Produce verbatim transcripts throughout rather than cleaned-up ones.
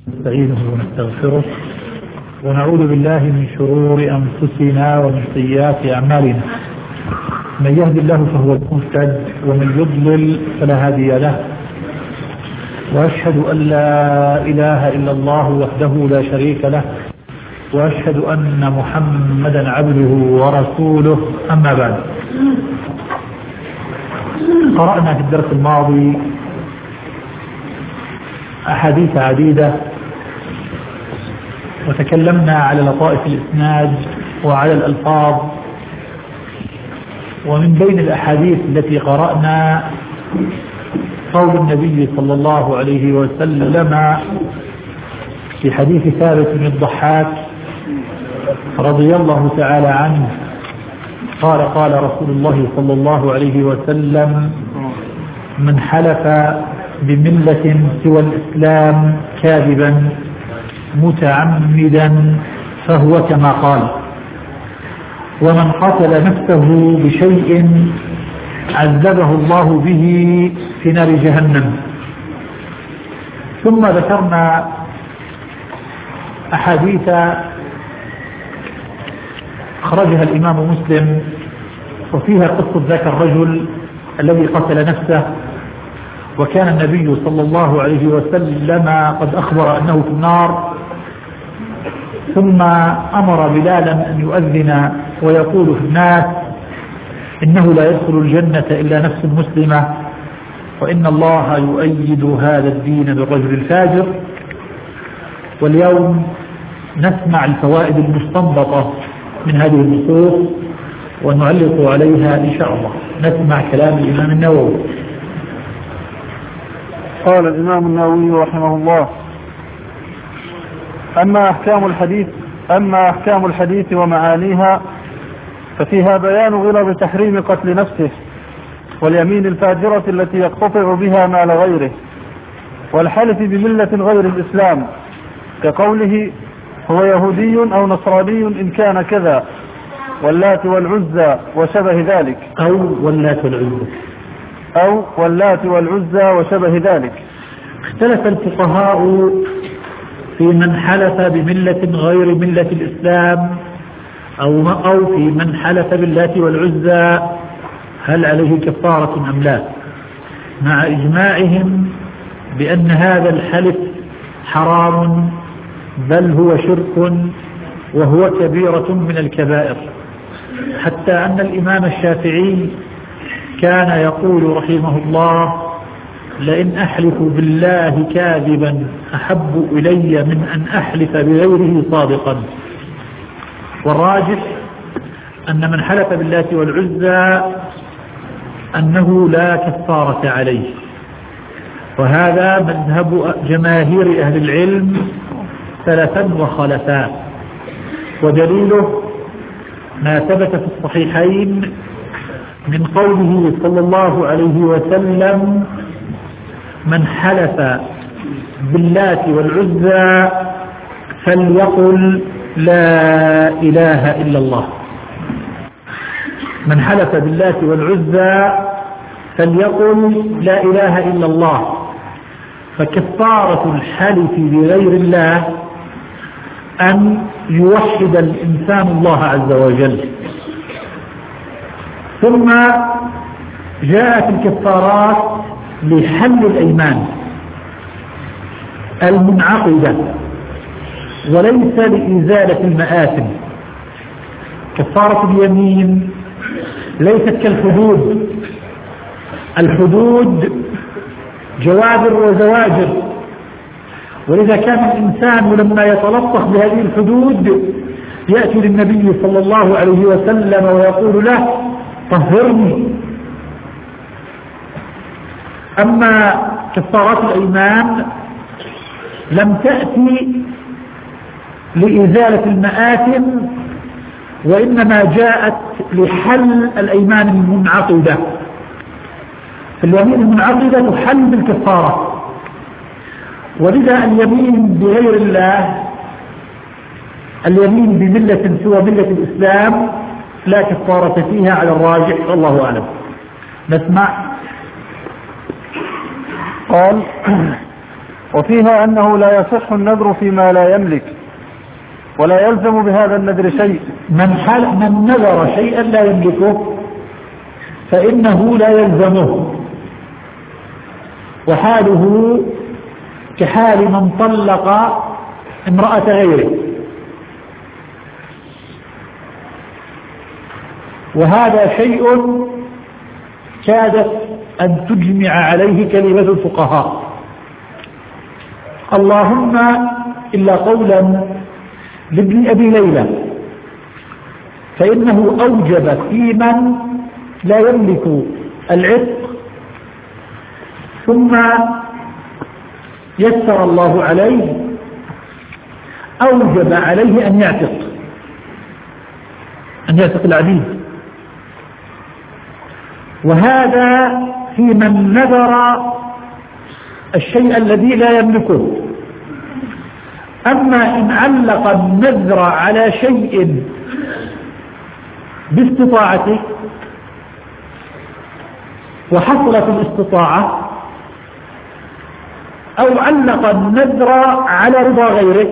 نستعينه ونستغفره ونعوذ بالله من شرور أنفسنا ومن سيئات أعمالنا. من يهد الله فهو المهتد ومن يضلل فلا هادي له، وأشهد أن لا إله إلا الله وحده لا شريك له، وأشهد أن محمدا عبده ورسوله. أما بعد، قرأنا في الدرس الماضي أحاديث عديدة وتكلمنا على لطائف الإسناد وعلى الألفاظ. ومن بين الأحاديث التي قرأنا قول النبي صلى الله عليه وسلم في حديث ثابت بن الضحاك رضي الله تعالى عنه قال قال رسول الله صلى الله عليه وسلم: من حلف بملة سوى الإسلام كاذبا متعمدا فهو كما قال، ومن قتل نفسه بشيء عذبه الله به في نار جهنم. ثم ذكرنا أحاديث أخرجها الإمام مسلم وفيها قصة ذاك الرجل الذي قتل نفسه، وكان النبي صلى الله عليه وسلم قد أخبر أنه في النار، ثم أمر بلالا أن يؤذن ويقول في الناس إنه لا يدخل الجنة إلا نفس مسلمة، وإن الله يؤيد هذا الدين بالرجل الفاجر. واليوم نسمع الفوائد المستنبطة من هذه النصوص ونعلق عليها إن شاء الله. نسمع كلام الإمام النووي. قال الإمام النووي رحمه الله: أما أحكام الحديث أما أحكام الحديث ومعانيها ففيها بيان غلظ تحريم قتل نفسه، واليمين الفاجرة التي يقتطع بها مال غيره، والحلف بملة غير الإسلام كقوله هو يهودي أو نصراني إن كان كذا، واللات والعزى وشبه ذلك، أو واللات والعزى أو واللات والعزى وشبه ذلك. اختلف الفقهاء في من حلف بملة غير ملة الإسلام أو أو في من حلف باللات والعزى هل عليه كفارة أم لا، مع إجماعهم بأن هذا الحلف حرام، بل هو شرك وهو كبيرة من الكبائر، حتى أن الإمام الشافعي كان يقول رحمه الله: لئن أحلف بالله كاذبا أحب إلي من أن أحلف بغيره صادقا. والراجح أن من حلف بالله والعزى أنه لا كفارة عليه، وهذا مذهب جماهير أهل العلم سلفا وخلفا. ودليله ما ثبت في الصحيحين من قوله صلى الله عليه وسلم: من حلف باللات والعزى فليقل لا إله إلا الله. من حلف باللات والعزى فليقل لا إله إلا الله. فكفارة الحلف بغير الله أن يوحد الإنسان الله عز وجل. ثم جاءت الكفارات لحل الأيمان المنعقدة وليس لإزالة المآثم. كفارة اليمين ليست كالحدود. الحدود جوابر وزواجر، ولذا كان الإنسان لما يتلطخ بهذه الحدود يأتي للنبي صلى الله عليه وسلم ويقول له: طهرني. أما كفارات الأيمان لم تأتي لإزالة المآثم، وإنما جاءت لحل الأيمان المنعقدة. اليمين المنعقدة تحل بالكفارة، ولذا اليمين بغير الله، اليمين بملة سوى ملة الإسلام لا كفارة فيها على الراجح، والله أعلم. نسمع. قال: وفيها أنه لا يصح النذر فيما لا يملك ولا يلزم بهذا النذر شيء. من, حال من نذر شيئا لا يملكه فإنه لا يلزمه، وحاله كحال من طلق امرأة غيره، وهذا شيء كادت أن تجمع عليه كلمة الفقهاء، اللهم إلا قولا لابن أبي ليلى، فإنه أوجب في من لا يملك العتق ثم يسر الله عليه أوجب عليه أن يعتق أن يعتق العبيد، وهذا في من نذر الشيء الذي لا يملكه. أما إن علق النذر على شيء باستطاعته وحصلت الاستطاعة، أو علق النذر على رضا غيره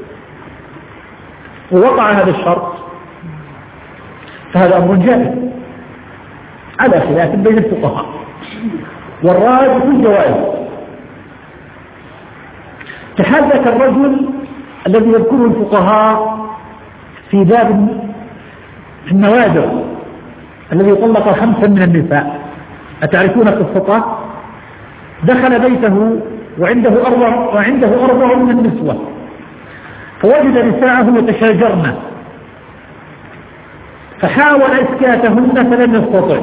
ووقع هذا الشرط، فهذا أمر جائز على خلاف بين الفقهاء، والراجح الجواز. تحدث الرجل الذي يذكره الفقهاء في باب النوادر الذي طلق خمسا من النساء، أتعرفون قصته؟ دخل بيته وعنده أربع وعنده أربع من النسوة، فوجد نساءه يتشاجرن، فحاول إسكاتهن فلم يستطع،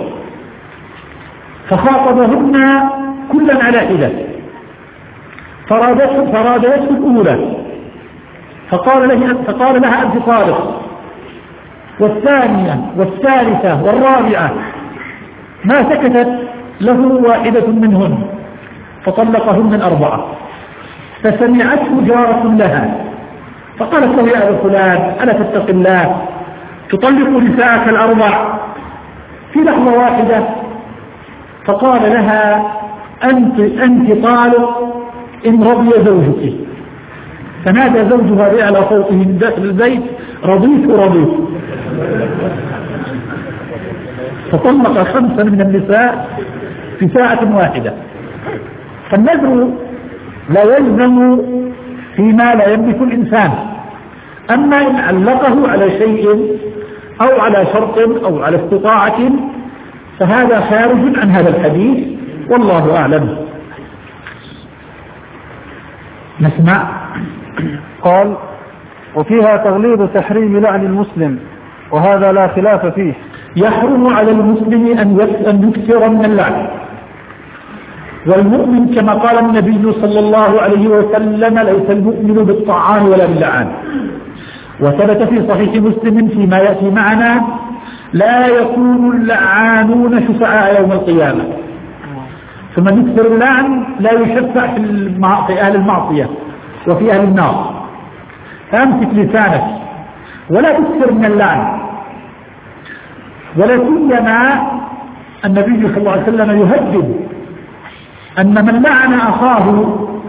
فخاطبهن كلا على حدة، فرادته فرادته الأولى فقال لها فقال لها أنت طالق، والثانية والثالثة والرابعة ما سكتت له واحدة منهن، فطلقهن الأربعة. فسمعته جارة لها فقالت له يا أبا فلان ألا تتق الله تطلق نساءك الأربع في لحظة واحدة؟ فقال لها أنت, أنت طالق إن رضي زوجك. فنادى زوجها بأعلى صوته من داخل البيت رضيت رضيت، فطلق خمسا من النساء في ساعة واحدة. فالنذر لا يلزم فيما لا يملك الإنسان، أما إن علقه على شيء أو على شرط أو على استطاعة فهذا خارج عن هذا الحديث، والله أعلم. نسمع. قال: وفيها تغليظ تحريم لعن المسلم، وهذا لا خلاف فيه. يحرم على المسلم أن يكثر من اللعن، والمؤمن كما قال النبي صلى الله عليه وسلم ليس المؤمن بالطعان ولا باللعان. وثبت في صحيح مسلم فيما يأتي معنا: لا يكون اللعانون شفعاء يوم القيامة. فمن يكثر اللعن لا يشفع في أهل المعصية وفي أهل النار. فأمسك لسانك ولا تكثر من اللعن، ولا سيما النبي صلى الله عليه وسلم يهدد أن من لعن أخاه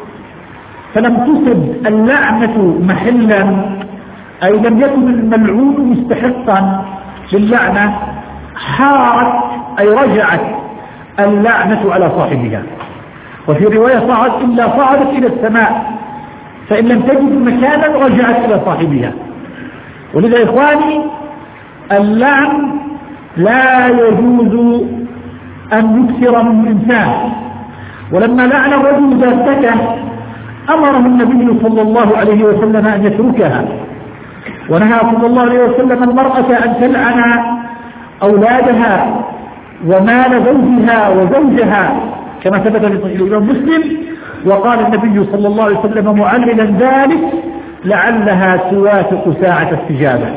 فلم تصب اللعنة محلا، أي لم يكن الملعون مستحقا للعنة، حارت أي رجعت اللعنة على صاحبها. وفي رواية صعد إلا صعدت إلى السماء، فإن لم تجد مكانا رجعت إلى صاحبها. ولذا إخواني اللعن لا يجوز أن يكثر من الإنسان. ولما لعن الرجل ذاتك أمره النبي صلى الله عليه وسلم أن يتركها، ونهى صلى الله عليه وسلم المرأة أن تلعن أولادها ومال زوجها وزوجها كما ثبت في صحيح الإمام مسلم. وقال النبي صلى الله عليه وسلم معللا ذلك: لعلها توافق ساعة استجابة.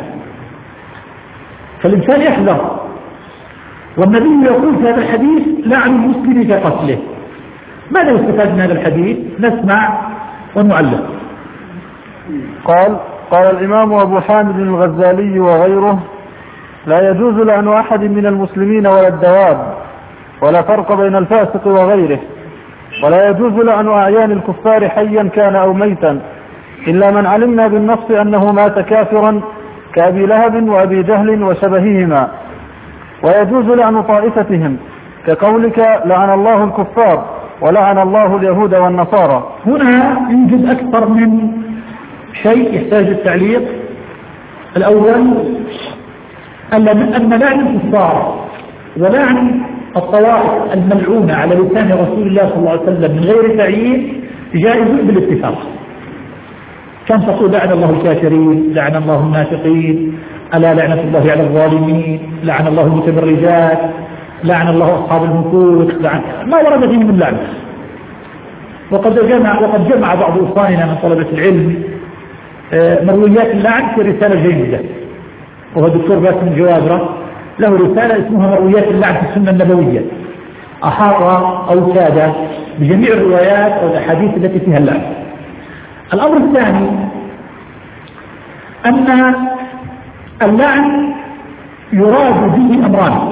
فالإنسان يحذر. والنبي يقول في هذا الحديث: لعن المسلم كقتله. ماذا يستفاد من هذا الحديث؟ نسمع ونعلق. قال قال الإمام أبو حامد الغزالي وغيره: لا يجوز لعن أحد من المسلمين ولا الدواب، ولا فرق بين الفاسق وغيره، ولا يجوز لعن أعيان الكفار حيا كان أو ميتا إلا من علمنا بالنص أنه مات كافرا كأبي لهب وأبي جهل وشبههما، ويجوز لعن طائفتهم كقولك لعن الله الكفار ولعن الله اليهود والنصارى. هنا يوجد أكثر من شيء يحتاج التعليق. الأول أن لعن الكفار ولعن الطوائف الملعونة على لسان رسول الله صلى الله عليه وسلم من غير تعيين جائز بالاتفاق. كان تقول لعن الله الكافرين، لعن الله النافقين، ألا لعنة الله على الظالمين، لعن الله المتبرجات، لعن الله أصحاب المكوث، لعن ما ورد فيه من لعنة. وقد جمع وقد جمع بعض إخواننا من طلبة العلم مرويات اللعن في رسالة جيدة، وهو الدكتور باسم جوابرة له رسالة اسمها مرويات اللعن في السنة النبوية، أحاط أو ساد بجميع الروايات أو الأحاديث التي فيها اللعن. الأمر الثاني أن اللعن يراد به أمران.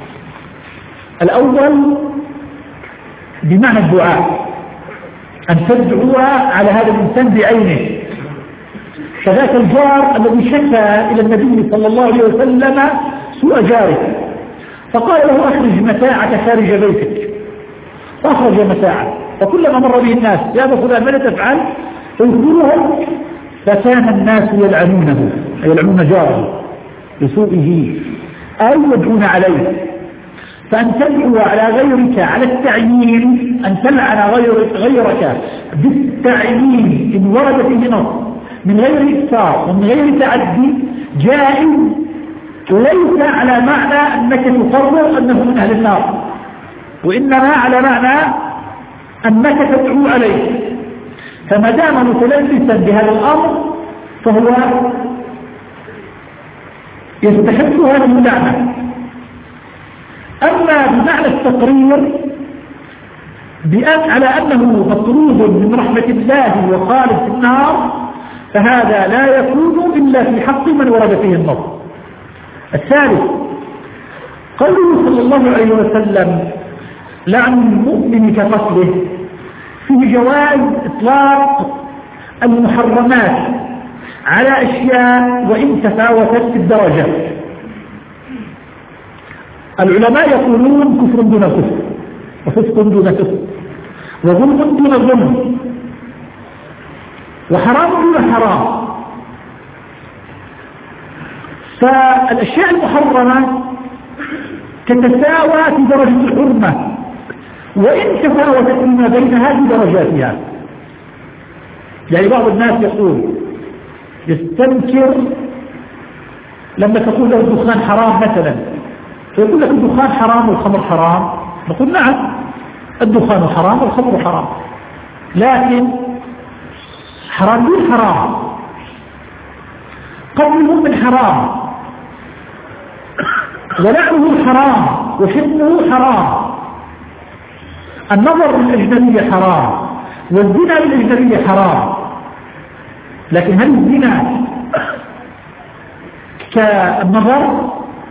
الأول بمعنى الدعاء، أن تدعو على هذا الإنسان بعينه، كذاك الجار الذي شكى إلى النبي صلى الله عليه وسلم سوء جاره فقال له أخرج متاعك خارج بيتك، فأخرج متاعه، فكلما مر به الناس يا أبا فلان ماذا تفعل؟ فيخبرهم، فكان الناس يلعنونه، يلعنون جاره لسوءه أو يدعون عليه. فأن تدعو على غيرك على التعيين، أن تلعن غيرك, غيرك بالتعيين إن ورد فيه نص من غير إكثار ومن غير تعدي جائز، ليس على معنى أنك تقرر أنه من أهل النار، وإنما على معنى أنك تدعو عليه. فما دام متلبسا بهذا الأمر فهو يستحق هذه اللعنة. أما بمعنى التقرير بأن على أنه مطرود من رحمة الله وخالد في النار فهذا لا يكون إلا في حق من ورد فيه النص. الثالث قوله صلى الله عليه وسلم لعن المؤمن كقتله، فيه جواز إطلاق المحرمات على أشياء وإن تفاوتت في الدرجة. العلماء يقولون كفر دون كفر، وفسق دون فسق، وظلم دون ظلم، وحرام دون حرام. فالأشياء المحرمة تتساوى في درجة الحرمة، وإن تفاوتت فيما بينها بدرجاتها. يعني بعض الناس يقول يستنكر لما تقول له الدخان حرام مثلا، فيقول لك الدخان حرام والخمر حرام، نقول نعم الدخان حرام والخمر حرام، لكن حرام دون حرام. قتل المؤمن حرام، ولعنه حرام، وشتمه حرام، النظر للأجنبية حرام، والزنا للأجنبية حرام. لكن هل الزنا كالنظر؟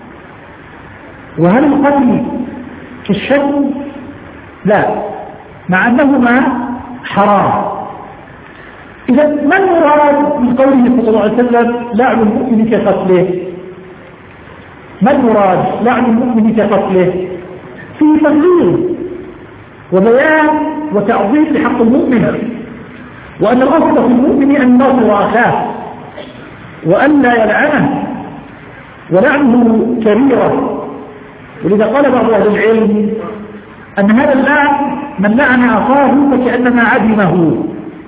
وهل القتل كالشتم؟ لا، مع أنهما حرام. إذا ما المراد من قوله صلى الله عليه وسلم لعن المؤمن كقتله؟ ما المراد لعن المؤمن كقتله؟ فيه تغليظ وبيان وتعظيم لحق المؤمن، وأن الأصل في المؤمن أن يناصر أخاه وأن لا يلعنه، ولعنه كبيرة. ولذا قال بعض أهل العلم أن هذا اللعن من لعن أخاه فكأنما عدمه،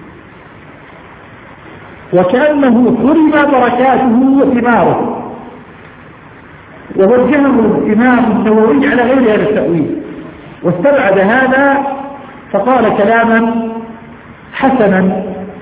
وكأنه حرم بركاته وثماره. ووجهه الإمام النووي على غير هذا التأويل، واستبعد هذا فقال كلاما حسنا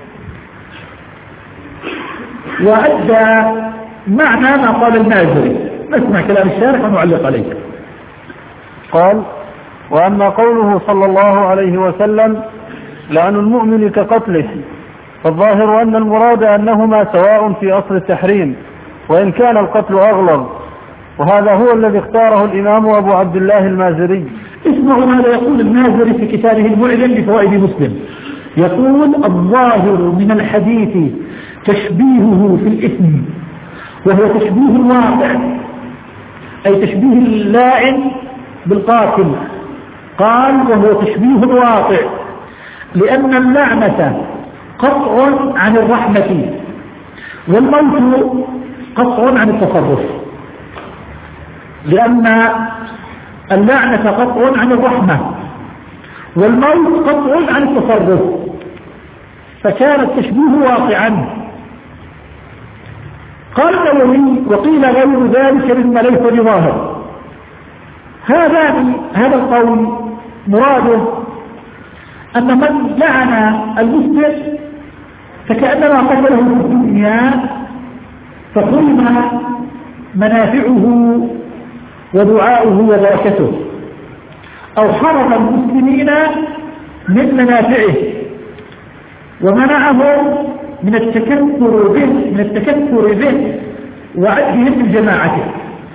وأدى معنى ما قال المازري. نسمع كلام الشارح ونعلق عليه. قال: وأما قوله صلى الله عليه وسلم لعن المؤمن كقتله، فالظاهر أن المراد أنهما سواء في أصل التحريم، وإن كان القتل أغلظ، وهذا هو الذي اختاره الإمام أبو عبد الله المازري. اسمعوا ماذا يقول المازري في كتابه المعلم بفوائد مسلم. يقول: الظاهر من الحديث تشبيهه في الإثم، وهو تشبيه الواقع، أي تشبيه اللاعن بالقاتل. قال: وهو تشبيه الواقع، لأن اللعنة قطع عن الرحمة، والموت قطع عن التصرف. لأن اللعنة قطع عن الرحمة، والموت قطع عن التصرف، فكان التشبيه واقعا. قال النووي: وقيل غير ذلك مما ليس بظاهر. هذا هذا القول مراده أن من لعن المسلم فكأنما قتله في الدنيا، فحرم منافعه ودعاؤه وبركته، أو حرم المسلمين من منافعه ومنعهم من التكثر به من التكثر به وعدهم من جماعته.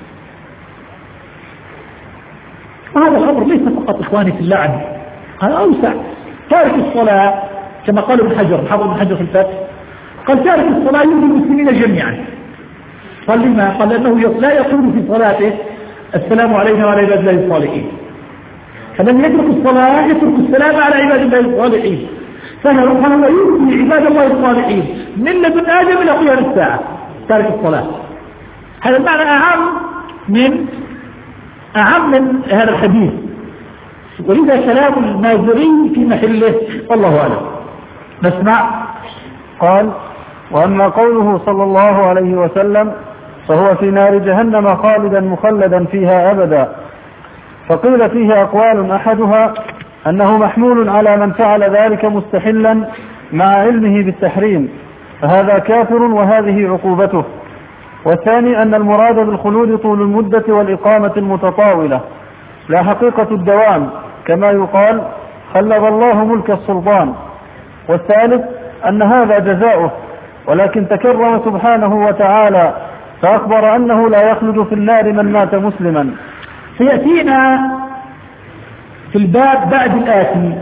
وهذا الأمر ليس فقط إخواني في اللعن، هذا أوسع. تارك الصلاة كما قال ابن حجر حافظ ابن حجر في الفتح، قال: تارك الصلاة يؤذي المسلمين جميعا. قال: لما؟ قال: لأنه لا يقول في صلاته السلام علينا وعلى عباد الله الصالحين، فمن يترك الصلاة يترك السلام على عباد الله الصالحين، فهو يؤذي عباد الله الصالحين من لدن آدم إلى قيام الساعة. تارك الصلاة هذا المعنى أعم من أعم من هذا الحديث، ولذا كلام المازري في محله، والله أعلم. نسمع. قال: وأما قوله صلى الله عليه وسلم فهو في نار جهنم خالدا مخلدا فيها أبدا، فقيل فيه أقوال، أحدها أنه محمول على من فعل ذلك مستحلا مع علمه بالتحريم، فهذا كافر وهذه عقوبته. والثاني أن المراد بالخلود طول المدة والإقامة المتطاولة لا حقيقة الدوام، كما يقال: خلد الله ملك السلطان. والثالث أن هذا جزاؤه، ولكن تكرم سبحانه وتعالى فأخبر أنه لا يخلد في النار من مات مسلما. سيأتينا في الباب بعد الآتي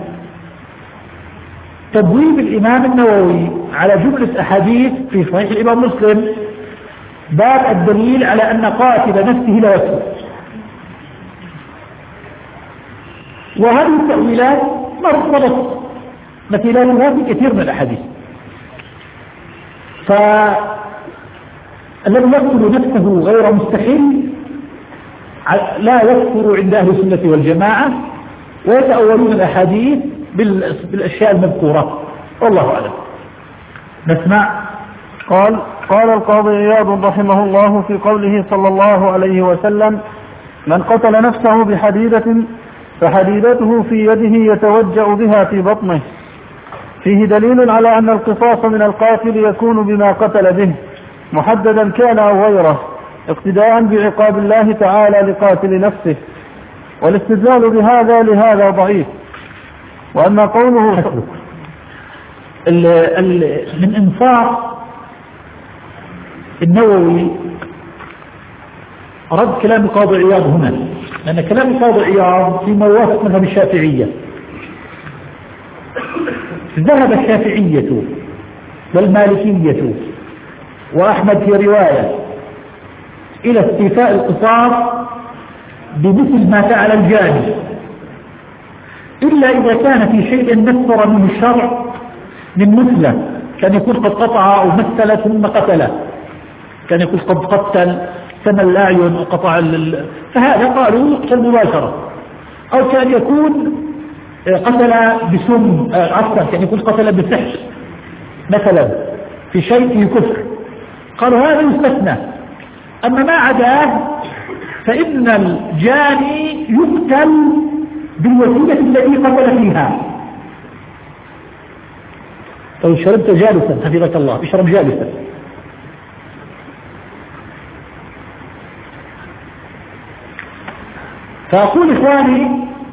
تبويب الإمام النووي على جملة أحاديث في صحيح الإمام مسلم، باب الدليل على أن قاتل نفسه لا يكفر. وهذه التأويلات مرتبطة مثيلاتها في كثير من الأحاديث. فالذي يقتل نفسه غير مستحيل لا يكفر عند أهل السنة والجماعة، ويتأولون الأحاديث بالأشياء المذكورة، والله أعلم. نسمع. قال قال القاضي عياض رحمه الله في قوله صلى الله عليه وسلم: من قتل نفسه بحديدة فحديدته في يده يتوجأ بها في بطنه، فيه دليل على أن القصاص من القاتل يكون بما قتل به محددا كان أو غيره، اقتداء بعقاب الله تعالى لقاتل نفسه، والاستدلال بهذا لهذا ضعيف. وأما قوله ال ال من إنصاف النووي رد كلام القاضي عياض هنا، لأن كلام القاضي عياض فيما يوافق مذهب الشافعية. ذهب الشافعية والمالكية وأحمد في رواية إلى استيفاء القصاص بمثل ما فعل الجاني، إلا إذا كان في شيء نكثر منه الشرع من مثله، كان يكون قد قطع أو مثل ثم قتله، كان يكون قد قتل سمى الأعين وقطع ال... فهذا قالوا يقتل مباشرة. أو كان يكون قتل بسم عفوا كان يكون قتل بسحر مثلا في شيء في كفر، قالوا هذا يستثنى. أما ما عداه فإن الجاني يقتل بالوسيلة التي قتل فيها. لو شربت جالسا حفظك الله اشرب جالسا. فأقول إخواني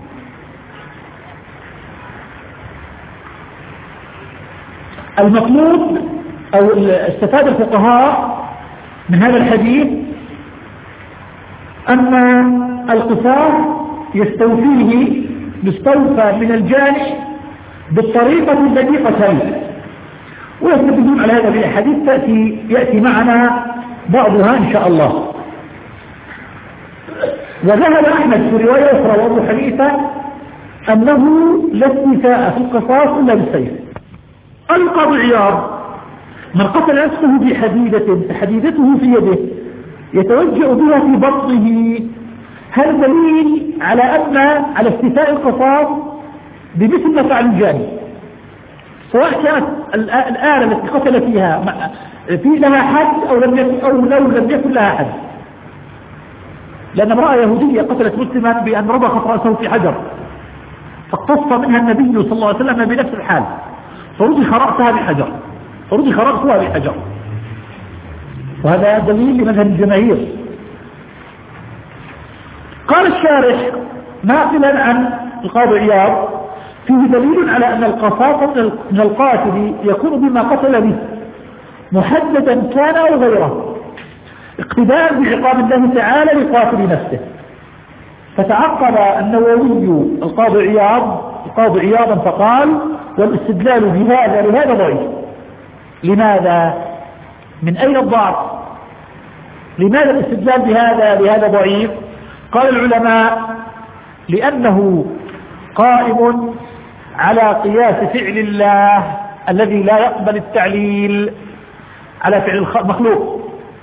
المطلوب أو استفاد الفقهاء من هذا الحديث أن القصاص يستوفيه يستوفى من الجاني بالطريقة التي قتل. ويستدلون على هذا بالحديث تأتي يأتي معنا بعضها إن شاء الله. وذهب أحمد في رواية أخرى وأبو حنيفة أنه لا استيفاء في القصاص إلا بالسيف. القاضي عياض من قتل نفسه بحديدة حديدته في يده يتوجأ بها في بطنه، هل دليل على أن على استيفاء القصاص بمثل ما فعل الجاني، سواء كانت الآلة التي قتل فيها في لها حد أو لم يكن أو لو لم يكن لها حد. لأن امرأة يهودية قتلت مسلما بأن ربخت رأسه في حجر، فاقتص منها النبي صلى الله عليه وسلم بنفس الحال، فرضخ رأسها بحجر فرضخ رأسها بحجر وهذا دليل لمذهب الجماهير. قال الشارح ناقلا عن القاضي عياض فيه دليل على أن القصاص من القاتل يكون بما قتل به محددا كان أو غيره، اقتداء بعقاب الله تعالى لقاتل نفسه. فتعقب النووي القاضي عياض القاضي عياضا فقال والاستدلال بهذا لهذا ضعيف. لماذا؟ من أين الضعف؟ لماذا الاستدلال بهذا لهذا ضعيف؟ قال العلماء لأنه قائم على قياس فعل الله الذي لا يقبل التعليل على فعل المخلوق.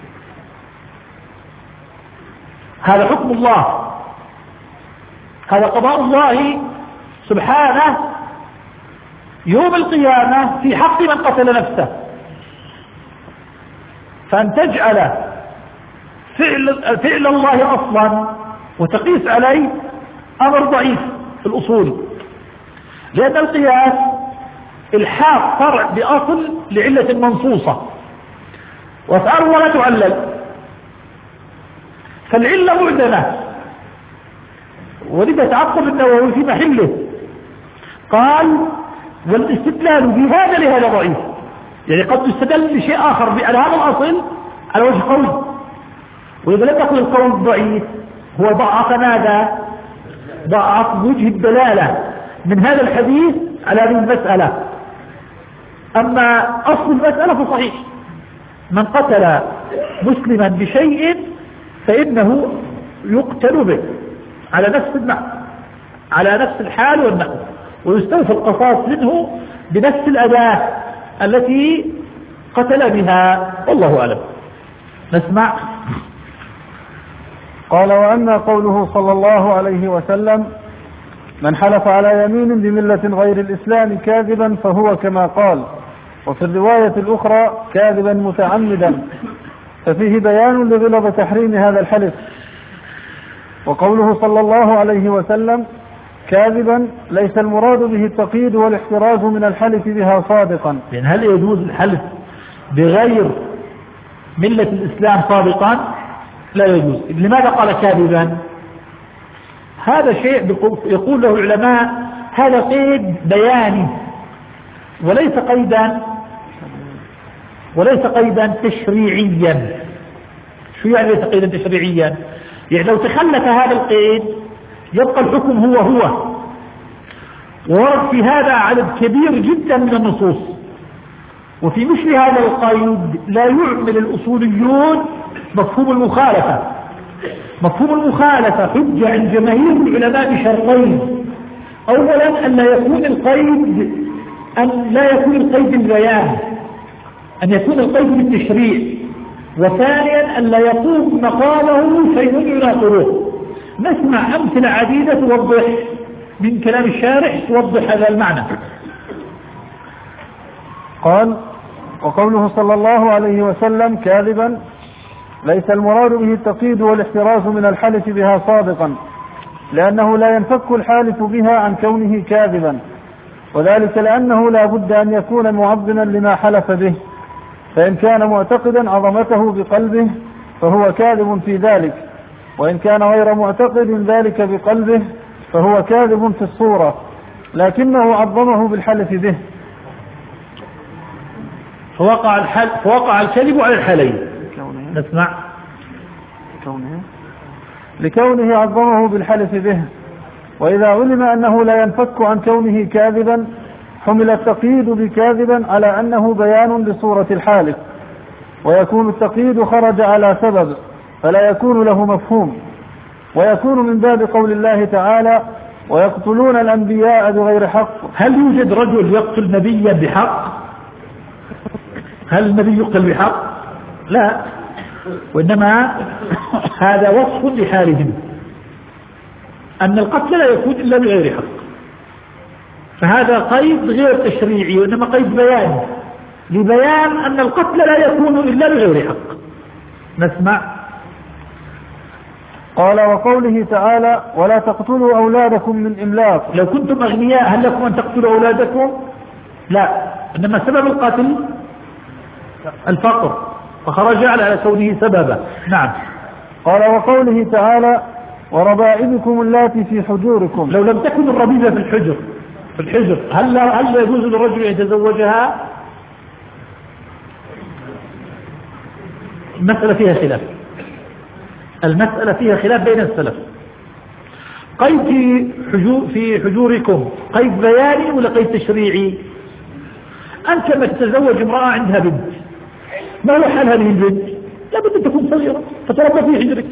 هذا حكم الله، هذا قضاء الله سبحانه يوم القيامة في حق من قتل نفسه. فأن تجعل فعل, فعل الله أصلا وتقيس عليه أمر ضعيف في الأصول، لأن القياس الحاق فرع بأصل لعلة منصوصة، وأفعال الله لا تعلل، فالعلة معدمة. ولذا تعقب النووي في محله قال والاستدلال بهذا لهذا ضعيف، يعني قد تستدل بشيء آخر على هذا الأصل على وجه قوي، وإذا لم يكن القول ضعيف هو ضعف ماذا؟ ضعف وجه الدلالة من هذا الحديث على هذه المسألة. أما أصل المسألة فصحيح، من قتل مسلما بشيء فإنه يقتل به على نفس المعنى على نفس الحال والنحو، ويستوفى القصاص منه بنفس الأداة التي قتل بها. والله أعلم. نسمع. قال وأما قوله صلى الله عليه وسلم من حلف على يمين بملة غير الإسلام كاذبا فهو كما قال، وفي الرواية الأخرى كاذبا متعمدا، ففيه بيان لغلظ تحريم هذا الحلف. وقوله صلى الله عليه وسلم كاذبا ليس المراد به التقييد والاحتراز من الحلف بها صادقا. يعني هل يجوز الحلف بغير ملة الإسلام صادقا؟ لا يجوز. لماذا قال كاذبا؟ هذا شيء يقول له العلماء هذا قيد بياني وليس قيدا وليس قيدا تشريعيا. شو يعني ليس قيدا تشريعيا؟ يعني لو تخلف هذا القيد يبقى الحكم هو هو، ورد في هذا عدد كبير جدا من النصوص. وفي مثل هذا القيد لا يعمل الأصوليون مفهوم المخالفة. مفهوم المخالفة حجة عند جماهير العلماء بشرطين: أولا أن لا يكون القيد أن لا يكون القيد بالبيان، أن يكون القيد بالتشريع. وثانيا أن لا يقوم مقامه شيء يناقضه. نسمع أمثلة عديدة توضح من كلام الشارح توضح هذا المعنى. قال وقوله صلى الله عليه وسلم كاذبا ليس المراد به التقييد والاحتراز من الحلف بها صادقا، لأنه لا ينفك الحالف بها عن كونه كاذبا، وذلك لأنه لا بد أن يكون معظما لما حلف به، فإن كان معتقدا عظمته بقلبه فهو كاذب في ذلك، وإن كان غير معتقد ذلك بقلبه فهو كاذب في الصورة لكنه عظمه بالحلف به. فوقع, الحل... فوقع الكذب على الحلين. نسمع. لكونه لكونه عظمه بالحلف به، وإذا علم أنه لا ينفك عن كونه كاذبا حمل التقييد بكاذبا على أنه بيان لصورة الحالف، ويكون التقييد خرج على سبب فلا يكون له مفهوم، ويكون من باب قول الله تعالى ويقتلون الأنبياء بغير حق. هل يوجد رجل يقتل نبيا بحق؟ هل النبي يقتل بحق؟ لا، وإنما هذا وصف لحالهم أن القتل لا يكون إلا بغير حق، فهذا قيد غير تشريعي وإنما قيد بيان لبيان أن القتل لا يكون إلا بغير حق. نسمع. قال وقوله تعالى ولا تقتلوا أولادكم من إملاق. لو كنتم أغنياء هل لكم أن تقتلوا أولادكم؟ لا، إنما سبب القتل الفقر فخرج على كونه سببا. نعم. قال وقوله تعالى وربائبكم اللاتي في حجوركم. لو لم تكن الربيبة في الحجر في الحجر هل هل يجوز للرجل أن يتزوجها؟ المسألة فيها خلاف المسألة فيها خلاف بين السلف. قيد في حجور في حجوركم قيد بياني ولا قيد تشريعي؟ أنت لما تتزوج امرأة عندها بنت، ما هو حال هذه البنت؟ لابد أن تكون صغيرة فتربى في حجرك.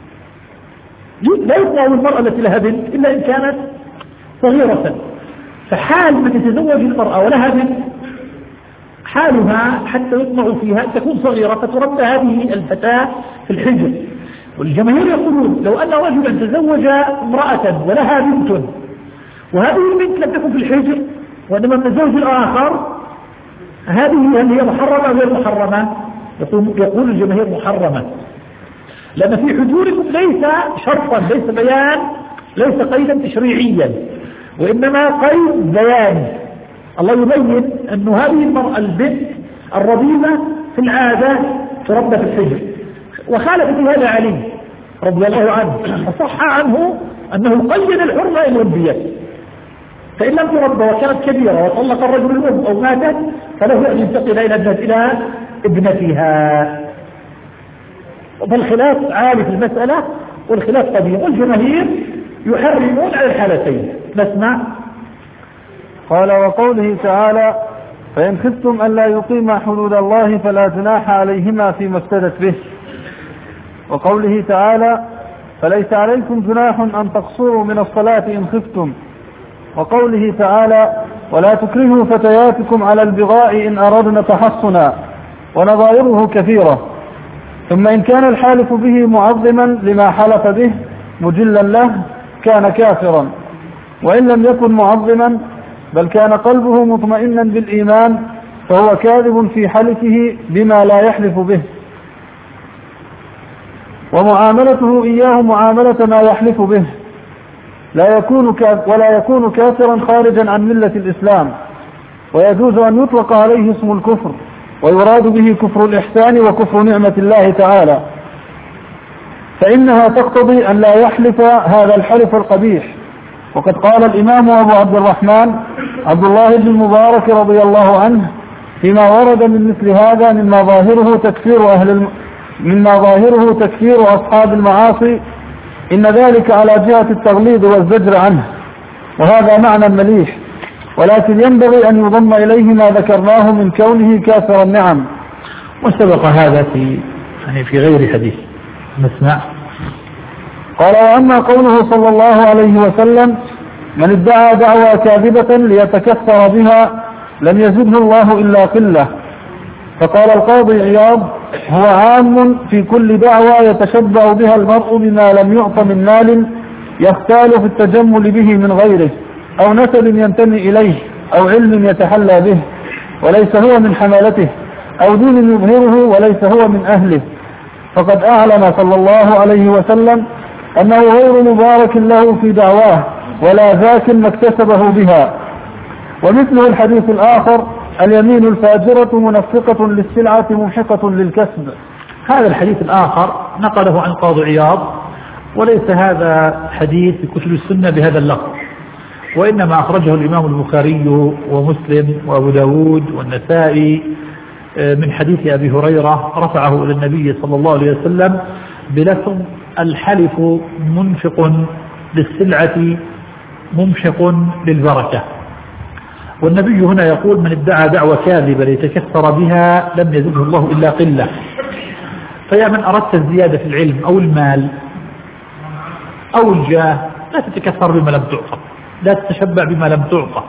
لا يقوى المرأة التي لها بنت إلا إن كانت صغيرة، فحال من يتزوج المرأة ولها بنت حالها حتى يطمع فيها أن تكون صغيرة فتربى هذه الفتاة في الحجر. والجماهير يقولون لو أن رجلا تزوج امرأة ولها بنت وهذه البنت لم تكن في الحجر وإنما من الزوج الآخر، هذه هل هي محرمة غير محرمة؟ يقول الجماهير محرمة، لأن في حجوركم ليس شرطا، ليس بيان، ليس قيدا تشريعيا، وإنما قيد بيان. الله يبين أن هذه المرأة البنت الرضيمة في العادة تربى في الحجر، وخالف في هذا علي رضي الله عنه، فصح عنه أنه قيد الحرمة إلى الربية، فإن لم تربى وكانت كبيرة وطلق الرجل الأم أو ماتت فله أن ينتقل إلى إلى ابنتها. فالخلاف عالي في المسألة والخلاف قديم، والجماهير يحرمون على الحالتين. نسمع. قال وقوله تعالى فإن خفتم ألا يقيما حدود الله فلا جناح عليهما فيما افتدت به. وقوله تعالى فليس عليكم جناح أن تقصروا من الصلاة إن خفتم. وقوله تعالى ولا تكرهوا فتياتكم على البغاء إن أردنا تحصنا، ونظائره كثيرة. ثم إن كان الحالف به معظما لما حلف به مجلا له كان كافرا، وإن لم يكن معظما بل كان قلبه مطمئنا بالإيمان فهو كاذب في حلفه بما لا يحلف به، ومعاملته إياه معاملة ما يحلف به، لا يكون ولا يكون كافرا خارجا عن ملة الإسلام، ويجوز أن يطلق عليه اسم الكفر ويراد به كفر الإحسان وكفر نعمة الله تعالى، فإنها تقتضي أن لا يحلف هذا الحلف القبيح. وقد قال الإمام أبو عبد الرحمن عبد الله بن المبارك رضي الله عنه فيما ورد من مثل هذا مما ظاهره تكفير أهل الم... مما ظاهره تكفير أصحاب المعاصي إن ذلك على جهة التغليظ والزجر عنه، وهذا معنى مليح، ولكن ينبغي أن يضم إليه ما ذكرناه من كونه كافر النعم، وسبق هذا في يعني في غير حديث. نسمع. قال وأما قوله صلى الله عليه وسلم من ادعى دعوى كاذبة ليتكثر بها لم يزده الله إلا قلة، فقال القاضي عياض هو عام في كل دعوى يتشبع بها المرء بما لم يعط من مال يختال في التجمل به من غيره، أو نسب ينتمي إليه، أو علم يتحلى به وليس هو من حملته، أو دين يظهره وليس هو من أهله، فقد أعلن صلى الله عليه وسلم أنه غير مبارك له في دعواه ولا ذاك ما اكتسبه بها. ومثله الحديث الآخر اليمين الفاجرة منفقة للسلعة ممحقة للكسب. هذا الحديث الآخر نقله عن قاضي عياض، وليس هذا حديث في كتب السنة بهذا اللفظ، وإنما أخرجه الإمام البخاري ومسلم وأبو داود والنسائي من حديث أبي هريرة رفعه إلى النبي صلى الله عليه وسلم بلفظ الحلف منفق للسلعة ممشق للبركة. والنبي هنا يقول: من ادعى دعوة كاذبة ليتكثر بها لم يزده الله إلا قلة. فيا من أردت الزيادة في العلم أو المال أو الجاه لا تتكثر بما لم تعطى، لا تتشبع بما لم تعطى.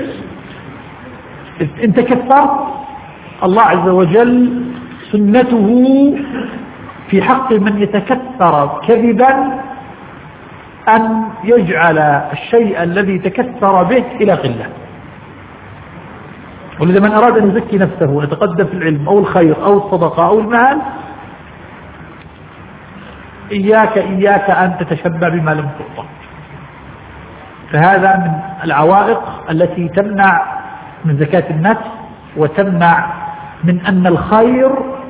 إن تكثرت الله عز وجل سنته في حق من يتكثر كذبا أن يجعل الشيء الذي تكثر به إلى قلة. ولذا من أراد أن يزكي نفسه ويتقدم في العلم أو الخير أو الصدقة أو المال إياك إياك أن تتشبع بما لم تعطى. فهذا من العوائق التي تمنع من زكاة النفس وتمنع من أن الخير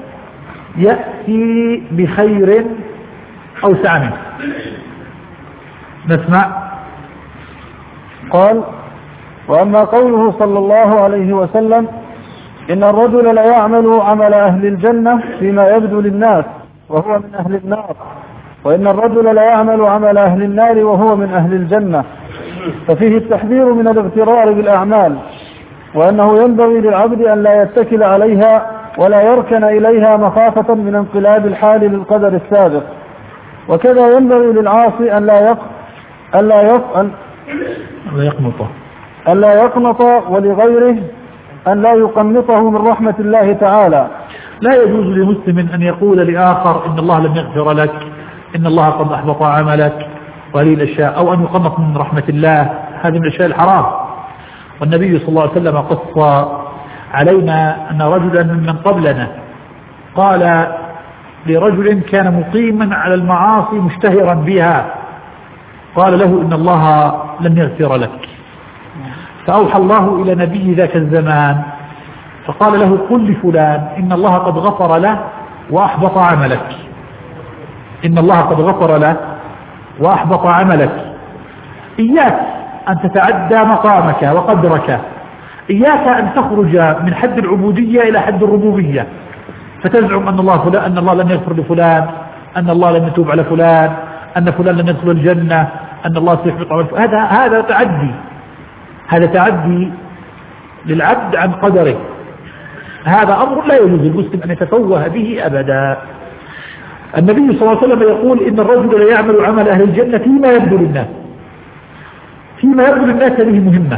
يأتي بخير أوسع منه. نسمع. قال: وأما قوله صلى الله عليه وسلم: إن الرجل لا يعمل عمل أهل الجنة فيما يبدو للناس وهو من أهل النار، وإن الرجل لا يعمل عمل أهل النار وهو من أهل الجنة، ففيه التحذير من الاغترار بالأعمال، وأنه ينبغي للعبد أن لا يتكل عليها ولا يركن إليها مخافة من انقلاب الحال للقدر السابق. وكذا ينبغي للعاصي أن لا يق... أن لا يفعل لا يقنط أن لا يقنط ولغيره أن لا يقنطه من رحمة الله تعالى. لا يجوز لمسلم أن يقول لآخر إن الله لم يغفر لك، إن الله قد أحبط عملك، وهذه الأشياء، أو أن يقنط من رحمة الله، هذه من الأشياء الحرام. والنبي صلى الله عليه وسلم قص علينا أن رجلا من قبلنا قال لرجل كان مقيما على المعاصي مشتهرا بها، قال له: إن الله لم يغفر لك. فأوحى الله إلى نبي ذاك الزمان فقال له: قل لفلان إن الله قد غفر له وأحبط عملك، إن الله قد غفر له وأحبط عملك. إياك أن تتعدى مقامك وقدرك، إياك أن تخرج من حد العبودية إلى حد الربوبية، فتزعم أن الله فلان أن الله لم يغفر لفلان، أن الله لم يتوب على فلان، أن فلان لم يدخل الجنة، أن الله سيحبط عمله. هذا هذا تعدي، هذا تعدي للعبد عن قدره. هذا أمر لا يجوز للمسلم أن يتفوه به أبدا. النبي صلى الله عليه وسلم يقول: إن الرجل لا يعمل عمل أهل الجنة فيما يبدو للناس. فيما يبدو للناس هذه مهمة.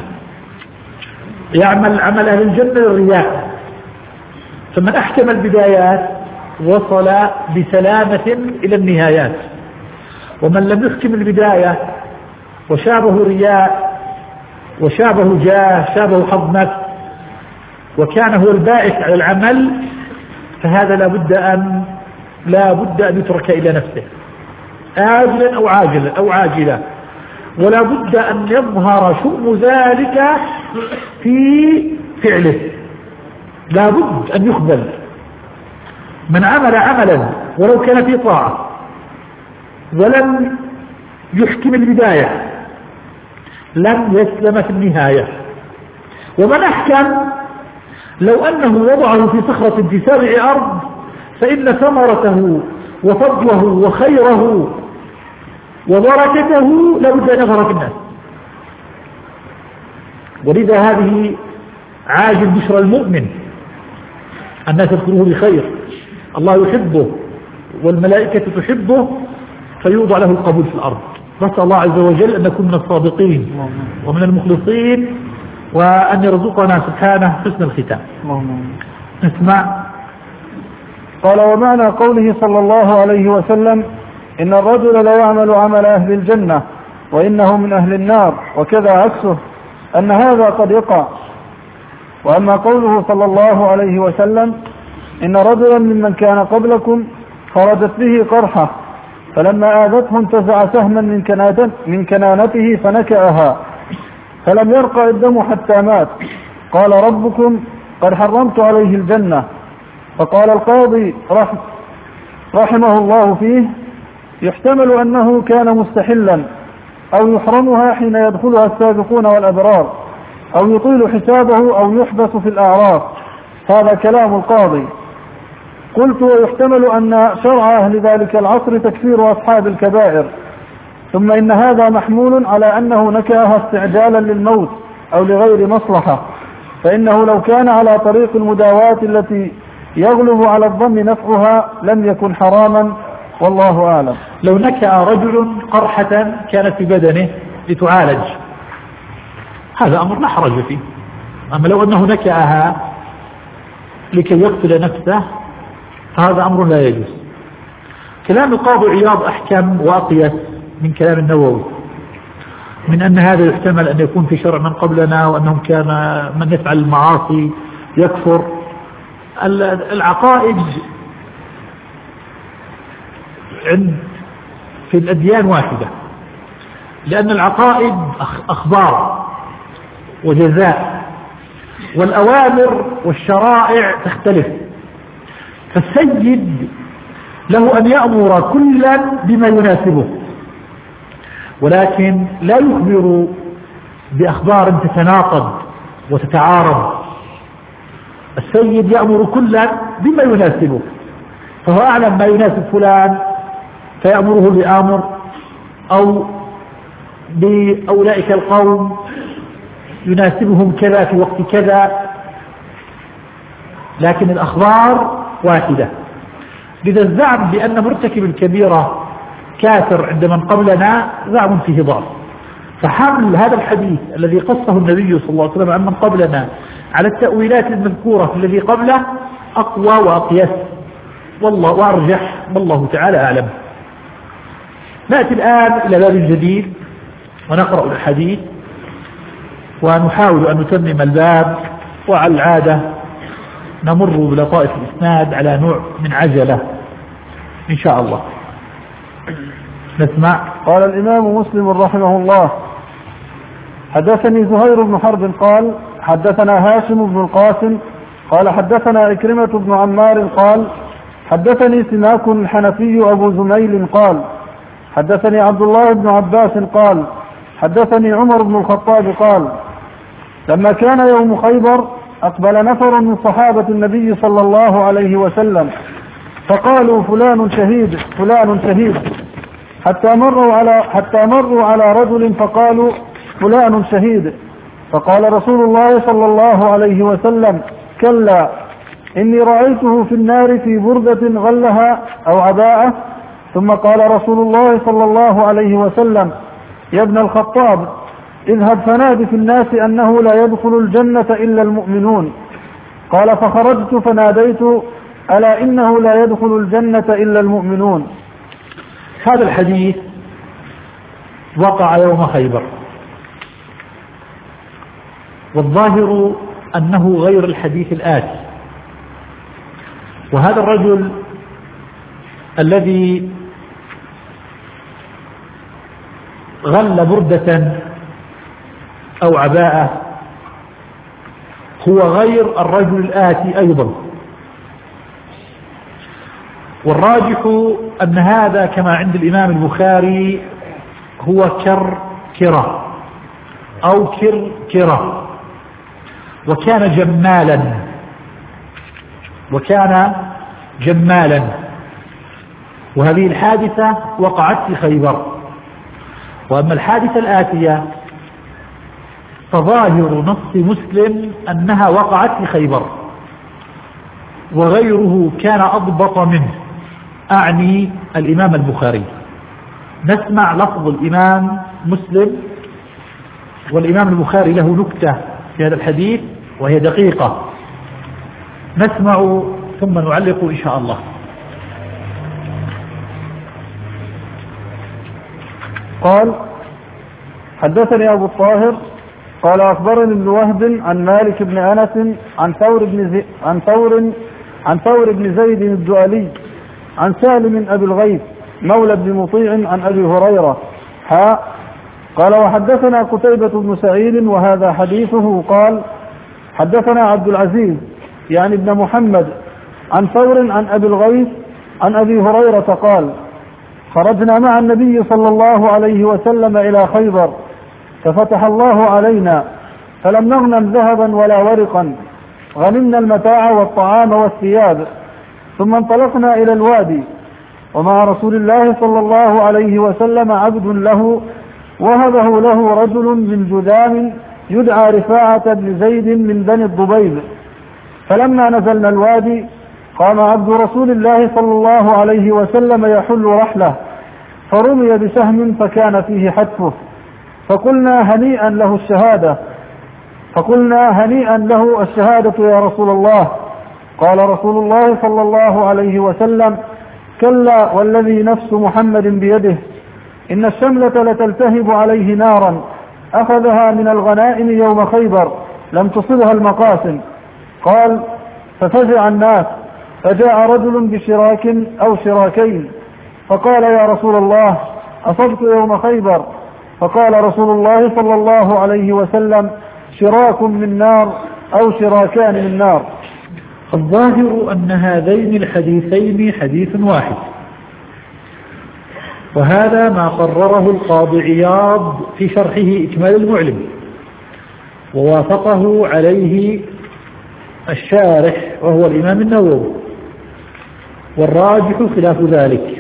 يعمل عمل أهل الجنة للرياء، فمن أحكم البدايات وصل بسلامة إلى النهايات، ومن لم يحكم البداية وشابه رياء وشابه جاه شابه حظ نفس وكان هو البائس على العمل، فهذا لا بد أن لا بد أن يترك إلى نفسه آجلا أو عاجلا أو عاجلا، ولا بد أن يظهر شؤم ذلك في فعله، لا بد أن يخذل. من عمل عملا ولو كان في طاعة ولم يحكم البداية لم يسلم في النهاية. ومن أحكم لو أنه وضعه في صخرة في سابع أرض فإن ثمرته وفضله وخيره وبركته لابد أن يظهر في الناس. ولذا هذه عاجل بشرى المؤمن، الناس يذكروه بخير، الله يحبه والملائكة تحبه فيوضع له القبول في الأرض. نسأل الله عز وجل أن نكون من الصادقين ومن المخلصين، وأن يرزقنا سبحانه حسن الختام. نسمع. قال: ومعنى قوله صلى الله عليه وسلم: إن الرجل لا يعمل عمل أهل الجنة وإنه من أهل النار، وكذا عكسه، أن هذا قد يقع. وأما قوله صلى الله عليه وسلم: إن رجلا ممن كان قبلكم خرجت به قرحة فلما آذته انتزع سهما من, من كنانته فنكأها فلم يرقى الدم حتى مات. قال: ربكم قد حرمت عليه الجنة. فقال القاضي رحم رحمه الله فيه: يحتمل أنه كان مستحلا أو يحرمها حين يدخلها السابقون والأبرار، أو يطيل حسابه أو يحبس في الأعراف. هذا كلام القاضي. قلت: ويحتمل أن شرع أهل ذلك العصر تكفير أصحاب الكبائر، ثم إن هذا محمول على أنه نكأها استعجالا للموت أو لغير مصلحة، فإنه لو كان على طريق المداواة التي يغلب على الظن نفعها لم يكن حراما، والله أعلم. لو نكأ رجل قرحة كانت في بدنه لتعالج هذا أمر لا حرج فيه، أما لو أنه نكأها لكي يقتل نفسه فهذا أمر لا يجوز. كلام القاضي عياض أحكم وأقيس من كلام النووي، من أن هذا يحتمل أن يكون في شرع من قبلنا وأنهم كان من يفعل المعاصي يكفر. العقائد عند في الأديان واحدة، لأن العقائد أخبار وجزاء، والأوامر والشرائع تختلف. فالسيد له أن يأمر كلا بما يناسبه، ولكن لا يخبر بأخبار تتناقض وتتعارض. السيد يأمر كلا بما يناسبه، فهو أعلم ما يناسب فلان فيأمره بأمر، أو بأولئك القوم يناسبهم كذا في وقت كذا، لكن الأخبار واحدة. لذا الزعم بأن مرتكب الكبيرة كافر عند من قبلنا زعم فيه ضعف، فحمل هذا الحديث الذي قصه النبي صلى الله عليه وسلم عن من قبلنا على التأويلات المذكورة في الذي قبله أقوى وأقيس والله وأرجح، والله تعالى أعلم. نأتي الآن إلى باب جديد ونقرأ الحديث ونحاول أن نتمم الباب، وعلى العادة نمر بلطائف الإسناد على نوع من عجلة إن شاء الله. نسمع. قال الإمام مسلم رحمه الله: حدثني زهير بن حرب قال حدثنا هاشم بن القاسم قال حدثنا إكرمة بن عمار قال حدثني سماك الحنفي أبو زميل قال حدثني عبد الله بن عباس قال حدثني عمر بن الخطاب قال لما كان يوم خيبر أقبل نفر من صحابة النبي صلى الله عليه وسلم فقالوا فلان شهيد فلان شهيد حتى مروا على حتى مروا على رجل فقالوا فلان شهيد، فقال رسول الله صلى الله عليه وسلم: كلا، إني رأيته في النار في بردة غلها أو عباءة. ثم قال رسول الله صلى الله عليه وسلم: يا ابن الخطاب، اذهب فناد في الناس أنه لا يدخل الجنة إلا المؤمنون. قال: فخرجت فناديت: ألا إنه لا يدخل الجنة إلا المؤمنون. هذا الحديث وقع يوم خيبر، والظاهر أنه غير الحديث الآتي. وهذا الرجل الذي غل بردة أو عباءة هو غير الرجل الآتي أيضا، والراجح أن هذا كما عند الإمام البخاري هو كركرة أو كركرة، وكان جمالا وكان جمالا وهذه الحادثة وقعت في خيبر. وأما الحادثة الآتية فظاهر نص مسلم أنها وقعت في خيبر، وغيره كان أضبط منه، أعني الإمام البخاري. نسمع لفظ الإمام مسلم، والإمام البخاري له نكتة في هذا الحديث وهي دقيقة، نسمع ثم نعلق إن شاء الله. قال: حدثني أبو الطاهر قال أخبرني ابن وهب عن مالك بن أنس عن ثور بن زي عن ثور عن ثور بن زيد الدؤلي عن سالم أبي الغيث مولى بن مطيع عن أبي هريرة حاء. قال: وحدثنا قتيبة بن سعيد وهذا حديثه. قال: حدثنا عبد العزيز يعني ابن محمد عن ثور عن أبي الغيث عن أبي هريرة قال: خرجنا مع النبي صلى الله عليه وسلم إلى خيبر ففتح الله علينا فلم نغنم ذهبا ولا ورقا، غنمنا المتاع والطعام والثياب. ثم انطلقنا إلى الوادي ومع رسول الله صلى الله عليه وسلم عبد له وهبه له رجل من جذام يدعى رفاعة بن زيد من بني الضبيب. فلما نزلنا الوادي قام عبد رسول الله صلى الله عليه وسلم يحل رحله، فرمي بسهم فكان فيه حتفه، فقلنا هنيئا له الشهادة فقلنا هنيئا له الشهادة يا رسول الله. قال رسول الله صلى الله عليه وسلم: كلا والذي نفس محمد بيده إن الشملة لتلتهب عليه نارا أخذها من الغنائم يوم خيبر لم تصبها المقاسم. قال: ففزع الناس، فجاء رجل بشراك أو شراكين فقال: يا رسول الله أصبت يوم خيبر. فقال رسول الله صلى الله عليه وسلم: شراك من نار أو شراكان من نار. الظاهر أن هذين الحديثين حديث واحد، وهذا ما قرره القاضي عياض في شرحه إكمال المعلم، ووافقه عليه الشارح وهو الإمام النووي، والراجح خلاف ذلك.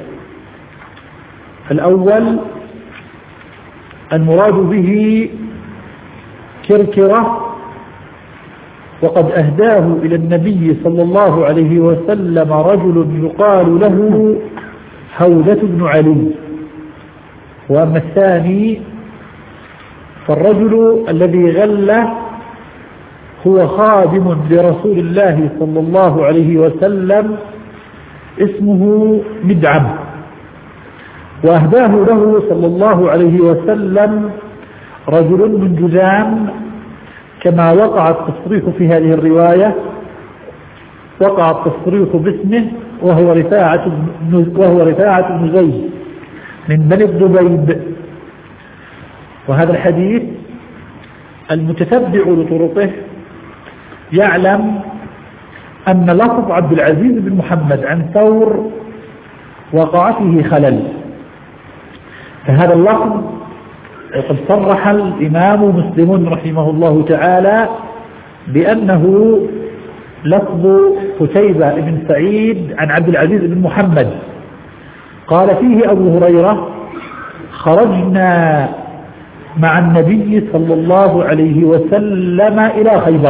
الأول المراد به كركرة، وقد أهداه إلى النبي صلى الله عليه وسلم رجل يقال له هودة بن علي. وأما الثاني فالرجل الذي غله هو خادم لرسول الله صلى الله عليه وسلم اسمه مدعم، وأهداه له صلى الله عليه وسلم رجل من جذام، كما وقع التصريح في هذه الرواية، وقع التصريح باسمه وهو رفاعة وهو رفاعة بن زيد من بني الضبيب. وهذا الحديث المتتبع لطرقه يعلم أن لفظ عبد العزيز بن محمد عن ثور وقع فيه خلل، فهذا اللفظ قد صرح الإمام مسلم رحمه الله تعالى بأنه لفظ قتيبة بن سعيد عن عبد العزيز بن محمد. قال فيه أبو هريرة: خرجنا مع النبي صلى الله عليه وسلم إلى خيبر.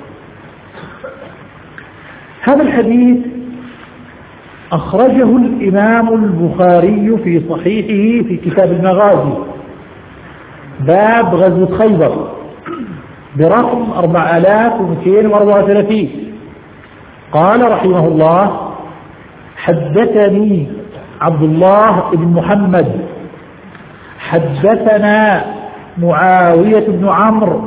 هذا الحديث أخرجه الإمام البخاري في صحيحه في كتاب المغازي باب غزوة خيبر برقم أربعة آلاف ومئتين وأربعة وثلاثين. قال رحمه الله: حدثني عبد الله بن محمد حدثنا معاوية بن عمرو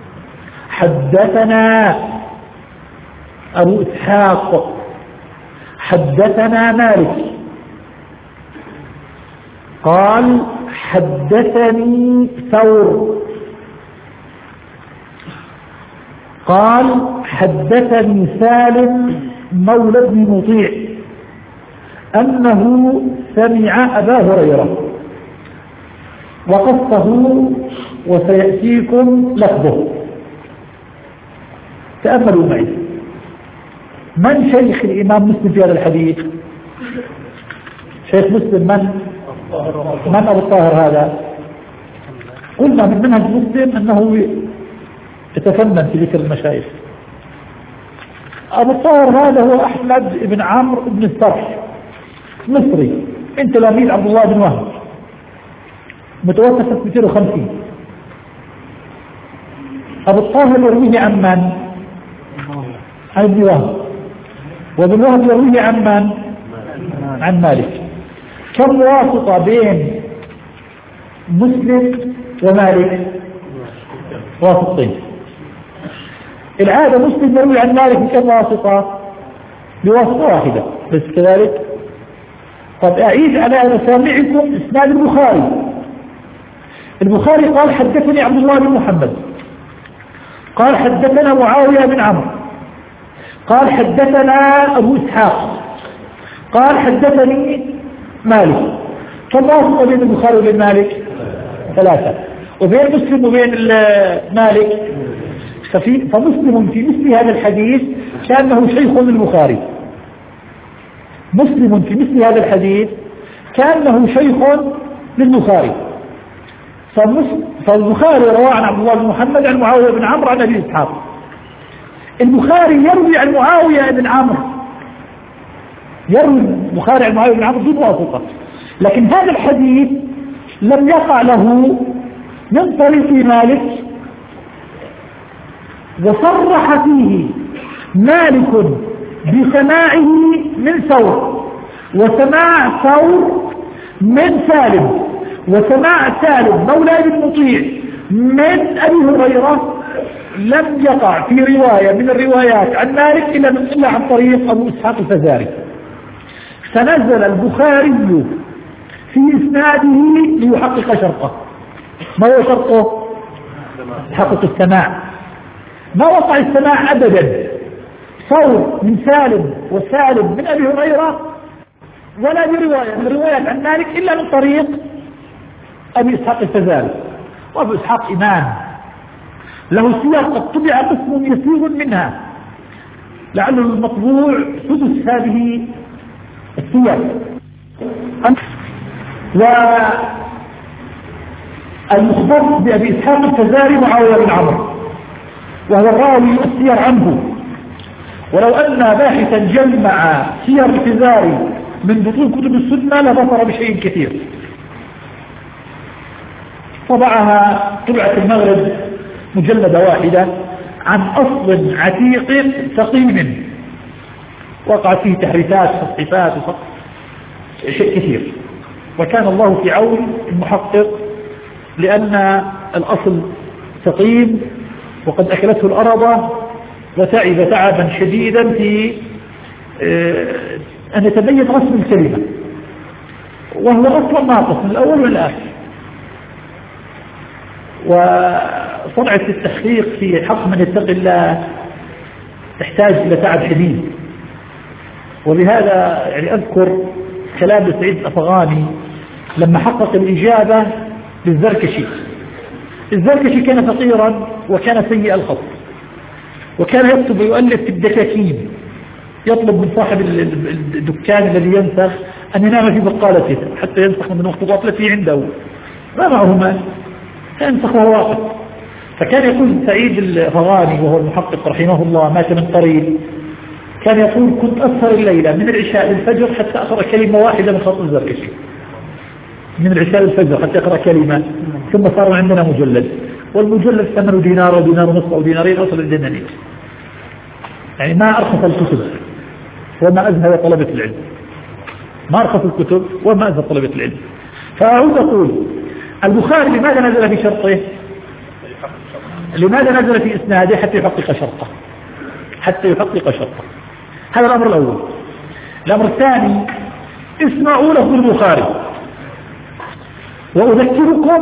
حدثنا أبو إسحاق حدثنا مالك قال: حدثني ثور قال: حدثني سالم مولى بن مطيع أنه سمع أبا هريرة وقصه وسيأتيكم لفظه. تأملوا معي، من شيخ الإمام مسلم في هذا الحديث؟ شيخ مسلم من؟ من أبو الطاهر هذا؟ قلنا من منهج مسلم أنه يتفنن في ذكر المشايخ. أبو الطاهر هذا هو أحمد بن عمرو بن السرح، مصري، من تلاميذ عبد الله بن وهب، متوفى سنة مئتين وخمسين. أبو الطاهر يرويه عن من؟ عن ابن وهب، وابن وهب يرويه عن من؟ عن مالك. كم واسطة بين مسلم ومالك؟ واسطين. العادة مسلم يروي عن مالك بكم واسطة؟ بواسطة واحدة بس كذلك. قد أعيد على مسامعكم إسناد البخاري. البخاري قال: حدثني عبد الله بن محمد قال: حدثنا معاوية بن عمرو قال: حدثنا أبو إسحاق قال: حدثني مالك. كم واسطة بين البخاري وبين مالك؟ ثلاثة. وبين مسلم وبين مالك فمسلم في مثل هذا الحديث كأنه شيخ للبخاري. مسلم في مثل هذا الحديث كأنه شيخ للبخاري. فالبخاري رواه عن عبد الله بن محمد عن معاوية بن عمرو عن أبي إسحاق، البخاري يروي عن معاوية بن عمرو، يروي البخاري عن معاوية بن عمرو بدون واسطة، لكن هذا الحديث لم يقع له من طريق مالك، وصرح فيه مالك بسماعه من ثور، وسماع ثور من سالم، وسماع سالم مولى بن مطيع من أبي هريرة لم يقع في رواية من الروايات عن مالك إلا, من إلا عن طريق أبو إسحاق الفزاري. فنزل البخاري في إسناده ليحقق شرطه. ما هو شرطه؟ يحقق السماع. ما وقع السماع أبدا ثور من سالم وسالم من أبي هريرة ولا برواية من الروايات عن مالك إلا من طريق أبي إسحاق الفزاري. وأبو إسحاق إمام له سير قد طبع قسم يسير منها، لعله المطبوع سدس هذه السير. والمخبر بأبي إسحاق الفزاري معاوية بن عمرو، وهو الراوي السير عنه. ولو أن باحثا جمع سير الفزاري من بطون كتب السنة لبصر بشيء كثير. طبعها طبعة المغرب مجلدة واحدة عن أصل عتيق سقيم وقع فيه تحريفات وتصحيفات شيء كثير، وكان الله في عون المحقق، لأن الأصل سقيم وقد أكلته الأرض وتعب تعبا شديدا في أن يتبين رسم الكلمة، وهو أصلا ناقص من الأول والآخر. وصنعة التحقيق في حق من يتقي الله تحتاج إلى تعب شديد. ولهذا يعني أذكر كلام سعيد الأفغاني لما حقق الإجابة للزركشي. الزركشي كان فقيرا وكان سيء الخط، وكان يكتب ويؤلف في الدكاكين، يطلب من صاحب الدكان الذي ينسخ أن ينام في بقالته حتى ينسخ من المخطوطات التي عنده، ما معه مال ينسخ وهو واقف. فكان يقول سعيد الأفغاني وهو المحقق رحمه الله مات من قريب، كان يقول كنت أسهر الليلة من العشاء للفجر حتى أقرأ كلمة واحدة من خط الزركشي، من العشاء للفجر حتى أقرأ كلمة، ثم صار عندنا مجلد، والمجلد ثمنه دينار ودينار ونصف أو دينارين أوصل الدنانير. يعني ما أرخص الكتب وما أزهد طلبة العلم، ما أرخص الكتب وما أزهد طلبة العلم. فأعود أقول البخاري لماذا نزل في شرطه؟ لماذا نزل في إسناده؟ حتى يحقق شرطه، حتى يحقق شرطه. هذا الأمر الأول. الأمر الثاني، اسمعوا لفظ البخاري، وأذكركم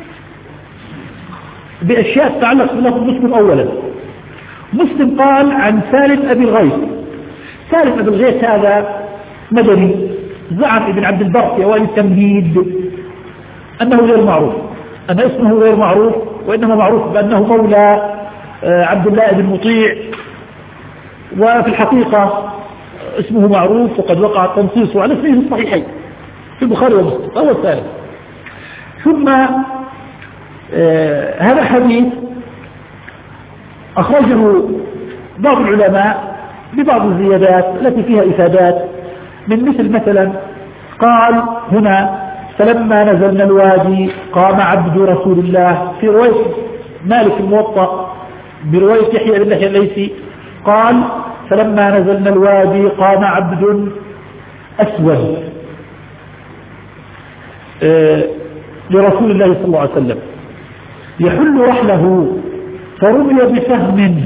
بأشياء تتعلق بلفظ مسلم. أولا، مسلم قال عن سالم أبي الغيث. سالم أبي الغيث هذا مدني، زعم ابن عبد البر في أوائل التمهيد أنه غير معروف، أن اسمه غير معروف، وإنما معروف بأنه مولى عبد الله بن مطيع، وفي الحقيقة اسمه معروف وقد وقع تنصيصه على اسمه الصحيحين في البخاري ومسلم. أول سالم. ثم آه هذا حديث أخرجه بعض العلماء ببعض الزيادات التي فيها إفادات، من مثل مثلا قال هنا فلما نزلنا الوادي قام عبد رسول الله، في رواية مالك الموطأ برواية يحيى بن يحيى الليثي قال فلما نزلنا الوادي قام عبد أسود آه لرسول الله صلى الله عليه وسلم يحل رحله فرمي بسهم.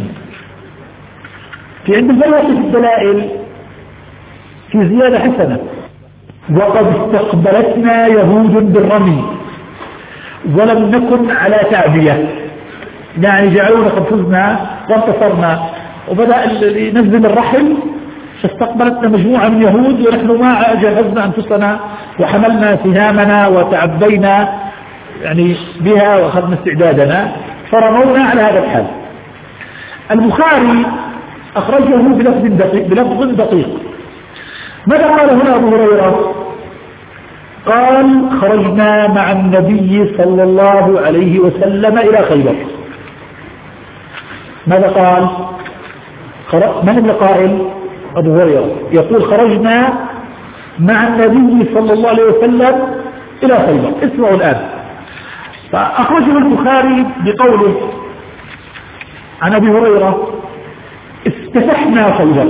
في عند البيهقي في الدلائل في زيادة حسنة، وقد استقبلتنا يهود بالرمي ولم نكن على تعبية، يعني جعلونا قد فزنا وانتصرنا، وبدأ ينزل الرحل فاستقبلتنا مجموعة من يهود ونحن ما جهزنا أنفسنا وحملنا سهامنا وتعبينا يعني بها وأخذنا استعدادنا فرمونا على هذا الحال. البخاري أخرجه بلفظ دقيق, بلفظ دقيق ماذا قال هنا أبو هريرة؟ قال خرجنا مع النبي صلى الله عليه وسلم إلى خيبر. ماذا قال؟ من اللي قائل؟ أبو هريرة يقول خرجنا مع النبي صلى الله عليه وسلم إلى خيبر. اسمعوا الآن. فأخرجه البخاري بقوله عن أبي هريرة افتتحنا خيبر.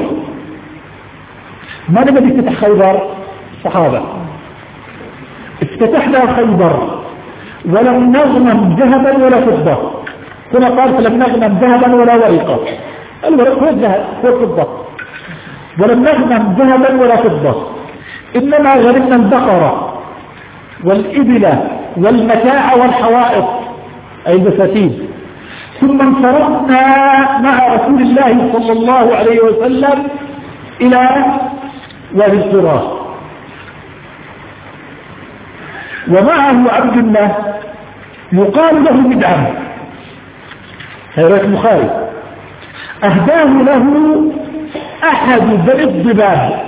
من الذي افتتح خيبر؟ الصحابة. افتتحنا خيبر ولم نغنم ذهبا ولا فضة. هنا قال فلم نغنم ذهبا ولا ورقة. الورق هو الذهب هو الفضة. ولم نغنم ذهبا ولا فضة، إنما غنمنا البقرة والإبل والمتاع والحوائط أي البساتين. ثم انصرفنا مع رسول الله صلى الله عليه وسلم إلى وادي القرى ومعه عبد الله يقال له مدعم، هذا البخاري، أهداه له أحد بني الضباب.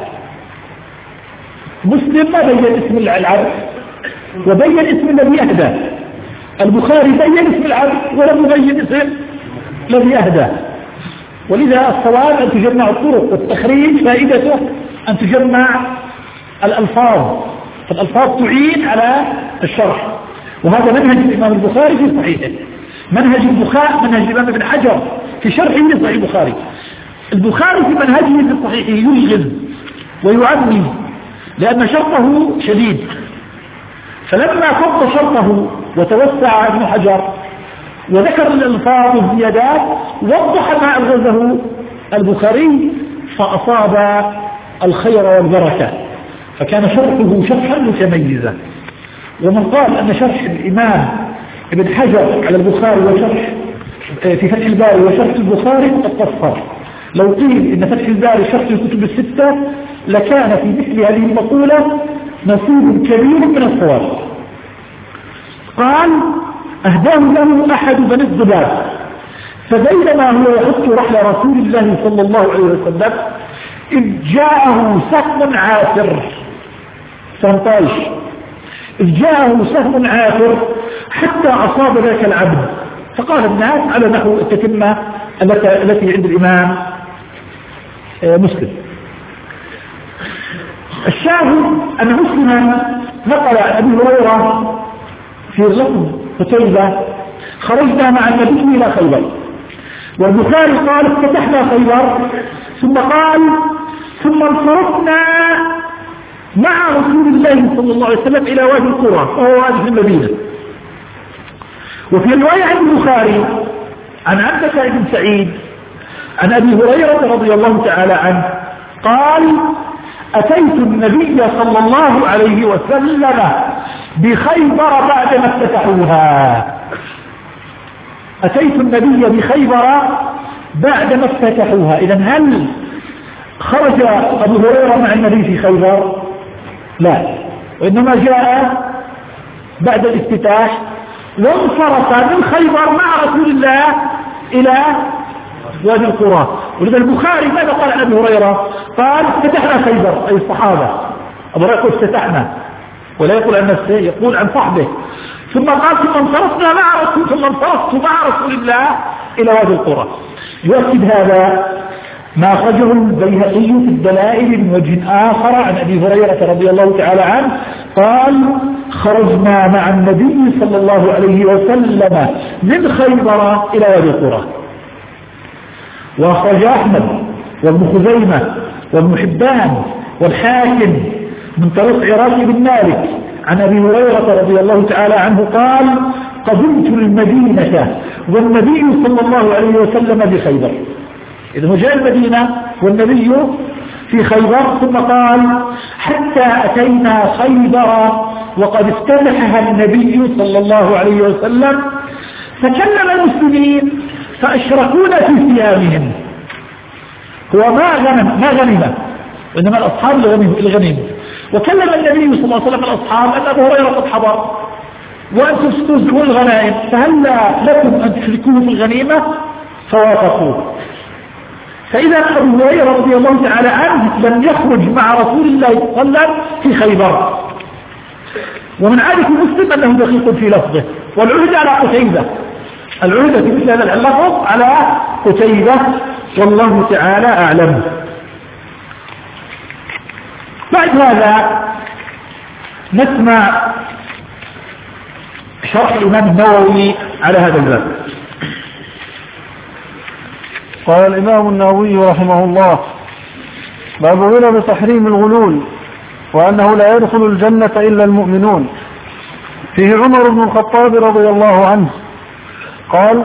مسلم ما بين اسم العبد وبين اسم الذي أهداه. البخاري بين اسم العبد ولم يبين اسم الذي أهداه. ولذا الصواب أن تجمع الطرق، والتخريج فائدته أن تجمع الألفاظ، فالألفاظ تعين على الشرح. وهذا منهج الإمام البخاري في صحيحه، منهج البخاري منهج الإمام ابن حجر في شرحه لصحيح البخاري. البخاري في منهجه في صحيحه يلغز ويعمي لأن شرطه شديد، فلما فض شرطه وتوسع ابن حجر وذكر الألفاظ والزيادات وضح ما ألغزه البخاري فأصاب الخير والبركة، فكان شرحه شرحا متميزا. ومن قال أن شرح الإمام ابن حجر على البخاري وشرح في فتح الباري وشرح البخاري قد قصر. لو قيل إن فتح الباري شرح الكتب الستة لكان في مثل هذه المقولة نصيب كبير من الصواب. قال أهداه له أحد بني الضباب، فبينما هو يحط رحل رسول الله صلى الله عليه وسلم إذ جاءه سهم عاثر، سهم طايش، إذ جاءه سهم عاثر حتى أصاب ذاك العبد، فقال الناس على نحو التتمة التي عند الإمام مسلم. الشاهد أن مسلما نقل عن أبي هريرة في لفظ قتيبة خرجنا مع النبي إلى خيبر، والبخاري قال افتتحنا خيبر، ثم قال ثم انصرفنا مع رسول الله صلى الله عليه وسلم إلى وادي القرى وهو وادي في المدينة. وفي رواية عند البخاري عن عبدة بن سعيد عن أبي هريرة رضي الله تعالى عنه قال أتيت النبي صلى الله عليه وسلم بخيبر بعدما افتتحوها. أتيت النبي بخيبر بعدما افتتحوها. إذن هل خرج أبو هريرة مع النبي في خيبر؟ لا، وإنما جاء بعد الافتتاح وانصرف من خيبر مع رسول الله إلى وادي القرى. ولذا البخاري ماذا قال عن أبي هريرة؟ قال افتتحنا خيبر أي الصحابة. أبو هريرة يقول افتتحنا ولا يقول عن نفسه، يقول عن صحبه. ثم قال ثم انصرفنا مع رسول ثم انصرفت مع رسول الله إلى وادي القرى. يؤكد هذا ما أخرجه البيهقي في الدلائل من وجه آخر عن أبي هريرة رضي الله تعالى عنه قال خرجنا مع النبي صلى الله عليه وسلم من خيبر إلى وادي القرى. وأخرج أحمد وابن خزيمة وابن حبان والحاكم من طريق عراق بن مالك عن أبي هريرة رضي الله تعالى عنه قال قدمت المدينة والنبي صلى الله عليه وسلم بخيبر. إذا جاء المدينة والنبي في خيبر، ثم قال حتى أتينا خيبر وقد افتتحها النبي صلى الله عليه وسلم فكلم المسلمين فأشركونا في صيامهم. هو ما غنم ما غنم وإنما الأصحاب الغنيم. وكلم النبي صلى الله عليه وسلم الأصحاب أن أبو هريرة قد حضر وأنتم تستوزعون الغنائم فهل لكم أن تشركوه في الغنيمة؟ فوافقوا. فإذا أبو هريرة رضي الله تعالى عنه لم يخرج مع رسول الله صلى الله عليه وسلم في خيبر، ومن عادة مسلم أنه دقيق في لفظه، والعهد على قتيبة، العهد في مثل هذا اللفظ على قتيبة، والله تعالى أعلم. بعد هذا نسمع شرح الإمام النووي على هذا الباب. قال الإمام النووي رحمه الله: باب غلظ تحريم الغلول وأنه لا يدخل الجنة إلا المؤمنون. فيه عمر بن الخطاب رضي الله عنه قال: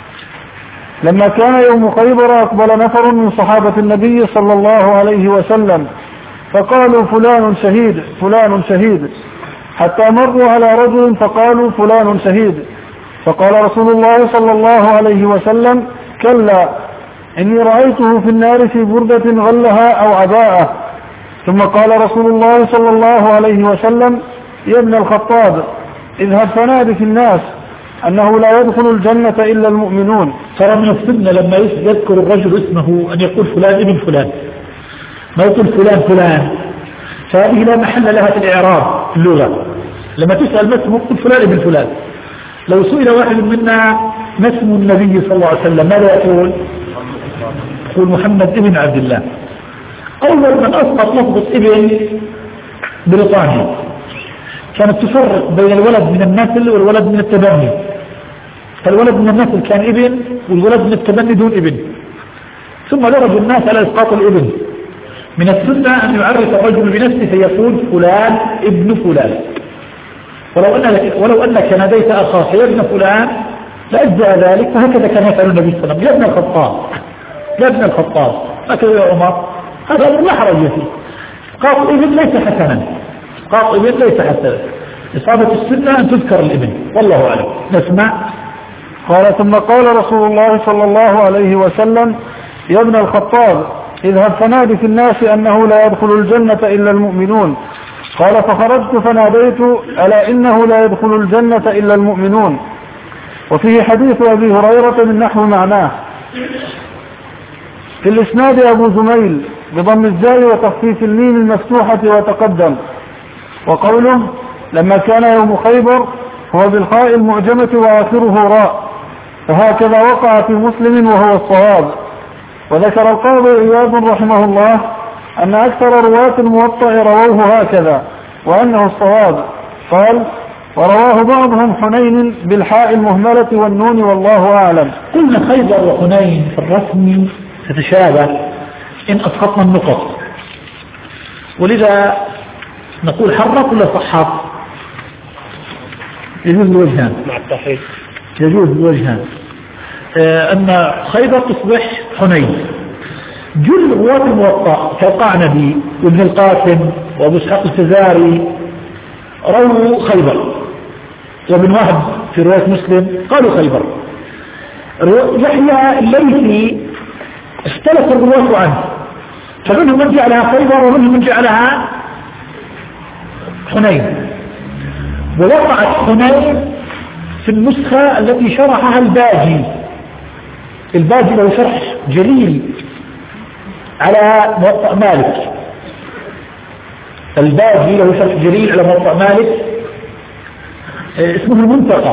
لما كان يوم خيبر أقبل نفر من صحابة النبي صلى الله عليه وسلم فقالوا فلان شهيد فلان شهيد، حتى مروا على رجل فقالوا فلان شهيد، فقال رسول الله صلى الله عليه وسلم: كلا، إني رأيته في النار في بردة غلها أو عباءة. ثم قال رسول الله صلى الله عليه وسلم: يا ابن الخطاب، اذهب فنادي في الناس أنه لا يدخل الجنة إلا المؤمنون. ترى من السنة لما يذكر الرجل اسمه أن يقول فلان ابن فلان، ما يقول فلان فلان، فهذه لا محل لها في الإعراب في اللغة. لما تسأل ما اسمه قل فلان ابن فلان. لو سئل واحد منا ما اسم النبي صلى الله عليه وسلم ماذا يقول؟ يقول محمد ابن عبد الله. أول من أسقط لفظة ابن بريطانيا كانت تفرق بين الولد من النسل والولد من التبني، فالولد من النسل كان ابن والولد من التبني دون ابن، ثم درج الناس على إسقاط الابن. من السنة أن يعرف الرجل بنفسه فيقول فلان ابن فلان، ولو أنك, ولو أنك ناديت أخاك يا ابن فلان لأجزاء ذلك، فهكذا كان يفعل النبي صلى الله عليه وسلم: يا ابن الخطاب يا ابن الخطاب، هكذا يا عمر، هذا أمر لا حرج فيه. إسقاط ابن ليس حسنا، إسقاط ابن ليس حسنا، إصابة السنة أن تذكر الابن، والله أعلم. نسمع. قال: ثم قال رسول الله صلى الله عليه وسلم: يا ابن الخطاب، اذهب فنادي في الناس أنه لا يدخل الجنة إلا المؤمنون. قال: فخرجت فناديت: ألا إنه لا يدخل الجنة إلا المؤمنون. وفيه حديث أبي هريرة من نحو معناه. في الإسناد أبو زميل بضم الزاي وتخفيف الميم المفتوحة وتقدم. وقوله لما كان يوم خيبر هو بالخاء المعجمة وآخره راء، فهكذا وقع في مسلم وهو الصواب. وذكر القاضي عياض رحمه الله أن أكثر رواة الموطأ رووه هكذا وأنه الصواب. قال: ورواه بعضهم حنين بالحاء المهملة والنون، والله أعلم. قلنا خيبر وحنين في الرسم تتشابه إن أسقطنا النقط، ولذا نقول حرف ولا صحف؟ يجوز الوجهان مع التحريف، يجوز الوجهان. آه أن خيبر تصبح حنين. جل رواة الموطأ كالقعنبي وابن القاسم وابو اسحاق الفزاري رووا خيبر، وابن وهب في رواية مسلم قالوا خيبر. يحيى الليثي اختلف الرواة عنه، فمنهم من جعلها خيبر ومنهم من جعلها حنين. ووقعت حنين في النسخة التي شرحها الباجي. الباجي له شرح جليل على موطأ مالك، الباجي له شرح جليل على موطأ مالك اسمه المنتقى.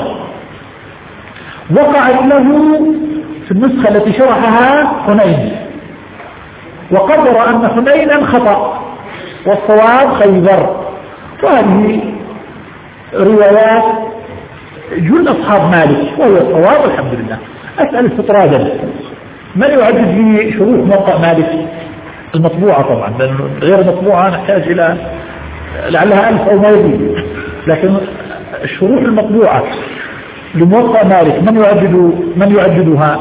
وقعت له في النسخة التي شرحها حنين، وقدر أن حنينا خطأ والصواب خيبر. وهذه روايات جل أصحاب مالك وهو الصواب والحمد لله. أسأل استطرادا من يعدد في شروح موقع مالك المطبوعة؟ طبعا غير المطبوعة نحتاج إلى لعلها ألف أو ما يزيد، لكن الشروح المطبوعة لموقع مالك من يعدد من يعددها؟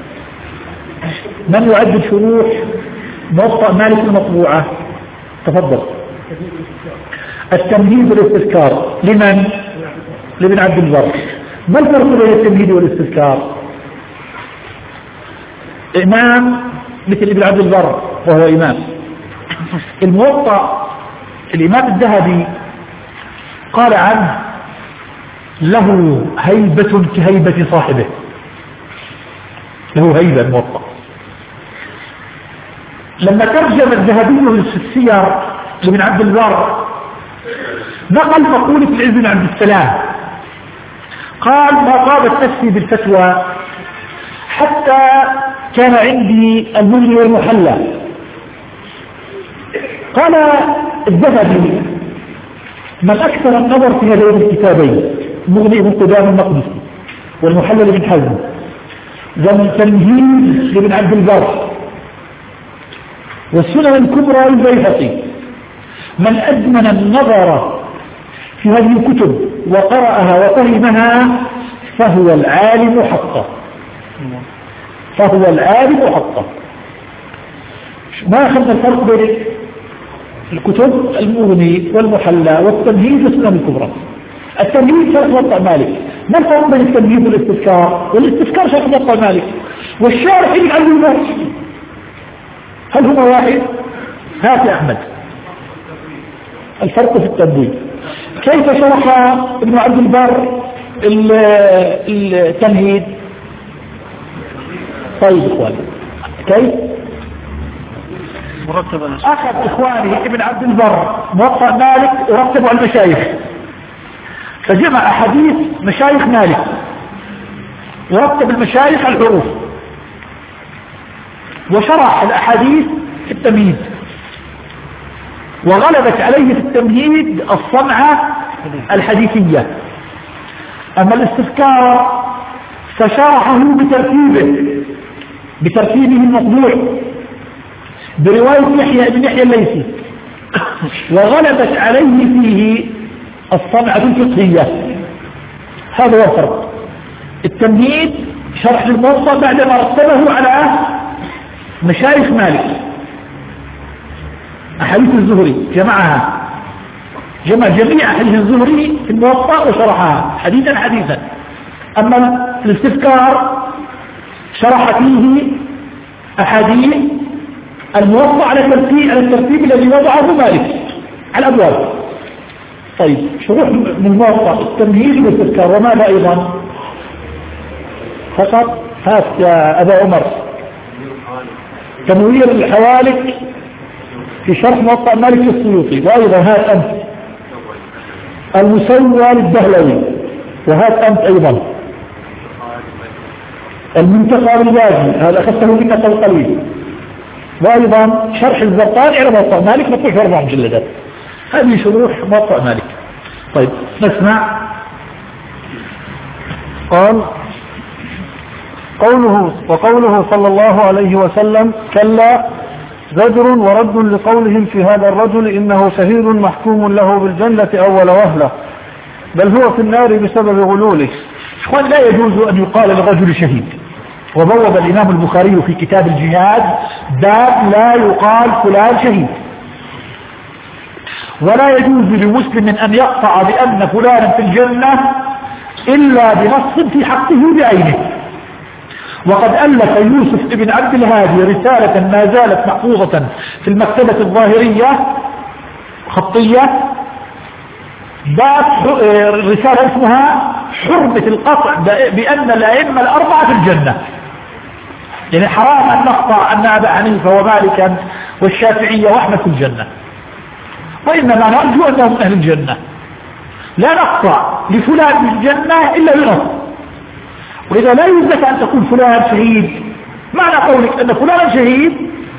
من يعدد شروح موقع مالك المطبوعة؟ تفضل. التمهيد والاستذكار لمن؟ لابن عبد البر. ما الفرق بين التمهيد والاستذكار؟ إمام مثل ابن عبد البر وهو إمام. الموطأ الإمام الذهبي قال عنه له هيبة كهيبة صاحبه، له هيبة الموطأ. لما ترجم الذهبي في السير لابن عبد البر نقل مقولة العز بن عبد السلام قال: ما طابت نفسي بالفتوى حتى كان عندي المغني والمحلى. قال الذهبي: من أكثر النظر في هذين الكتابين، المغني بن قدامة المقدسي والمحلى لابن حزم، ذم تمهيد لابن عبد البر، والسنن الكبرى للبيهقي، من أدمن النظر في هذه الكتب وقرأها وفهمها فهو العالم حقا، فهو العالم حقا. ما أخذنا الفرق بين الكتب المغني والمحلى والتمهيد والسنن الكبرى. التمهيد شرح موطأ مالك، ما الفرق بين التمهيد والاستذكار؟ والاستذكار شرح موطأ مالك، والشارح ابن عبد البر، هل هما واحد؟ هات يا أحمد الفرق في التمهيد. كيف شرح ابن عبد البر التمهيد؟ طيب إخواني، كيف؟ أخذ إخواني ابن عبد البر موطأ مالك ورتبوا على المشايخ، فجمع أحاديث مشايخ مالك ورتب المشايخ الحروف، وشرح الأحاديث في التمهيد، وغلبت عليه في التمهيد الصنعة الحديثية. أما الاستذكار فشرحه بترتيبه بترتيبه المطبوع برواية يحيى بن يحيى الليثي، وغلبت عليه فيه الصنعة الفقهية. هذا هو الفرق. التمهيد شرح للموطأ بعدما رتبه على مشايخ مالك، أحاديث الزهري جمعها، جمع جميع أحاديث الزهري في الموطأ وشرحها حديثا حديثا. أما الاستذكار شرح فيه أحاديث الموطأ على الترتيب على الترتيب الذي وضعه مالك على الأبواب. طيب، شروح من الموطأ التمهيد والاستذكار، وماذا أيضا؟ فقط هات يا أبا عمر تنوير الحوالك في شرح موطأ مالك السيوطي، وأيضا هات أنت المسوى للدهلوي، وهات أنت أيضا المنتقى بالباجي، هذا أخذته منك القليل، وأيضا شرح الزرقاني على موطأ مالك مطلوع في أربع مجلدات. هذه شروح موطأ مالك. طيب نسمع. قال: قوله وقوله صلى الله عليه وسلم: كلا، زجر ورد لقولهم في هذا الرجل إنه شهيد محكوم له بالجنة أول وهلة، بل هو في النار بسبب غلوله. إخوان، لا يجوز أن يقال للرجل شهيد. وبوب الإمام البخاري في كتاب الجهاد باب لا يقال فلان شهيد، ولا يجوز لمسلم أن يقطع بأن فلانا في الجنة إلا بنص في حقه بعينه. وقد ألف يوسف ابن عبد الهادي رسالة ما زالت محفوظة في المكتبة الظاهرية خطية، باب رسالة اسمها حرمة القطع بأن الأئمة الأربعة في الجنة. يعني حرام أن نقطع أن أبا حنيفة ومالكا والشافعية وأحمد في الجنة، وإنما نرجو أنهم من أهل الجنة. لا نقطع لفلان في الجنة إلا بنص. وإذا لا يوجد أن تقول فلان شهيد، معنى قولك أن فلان شهيد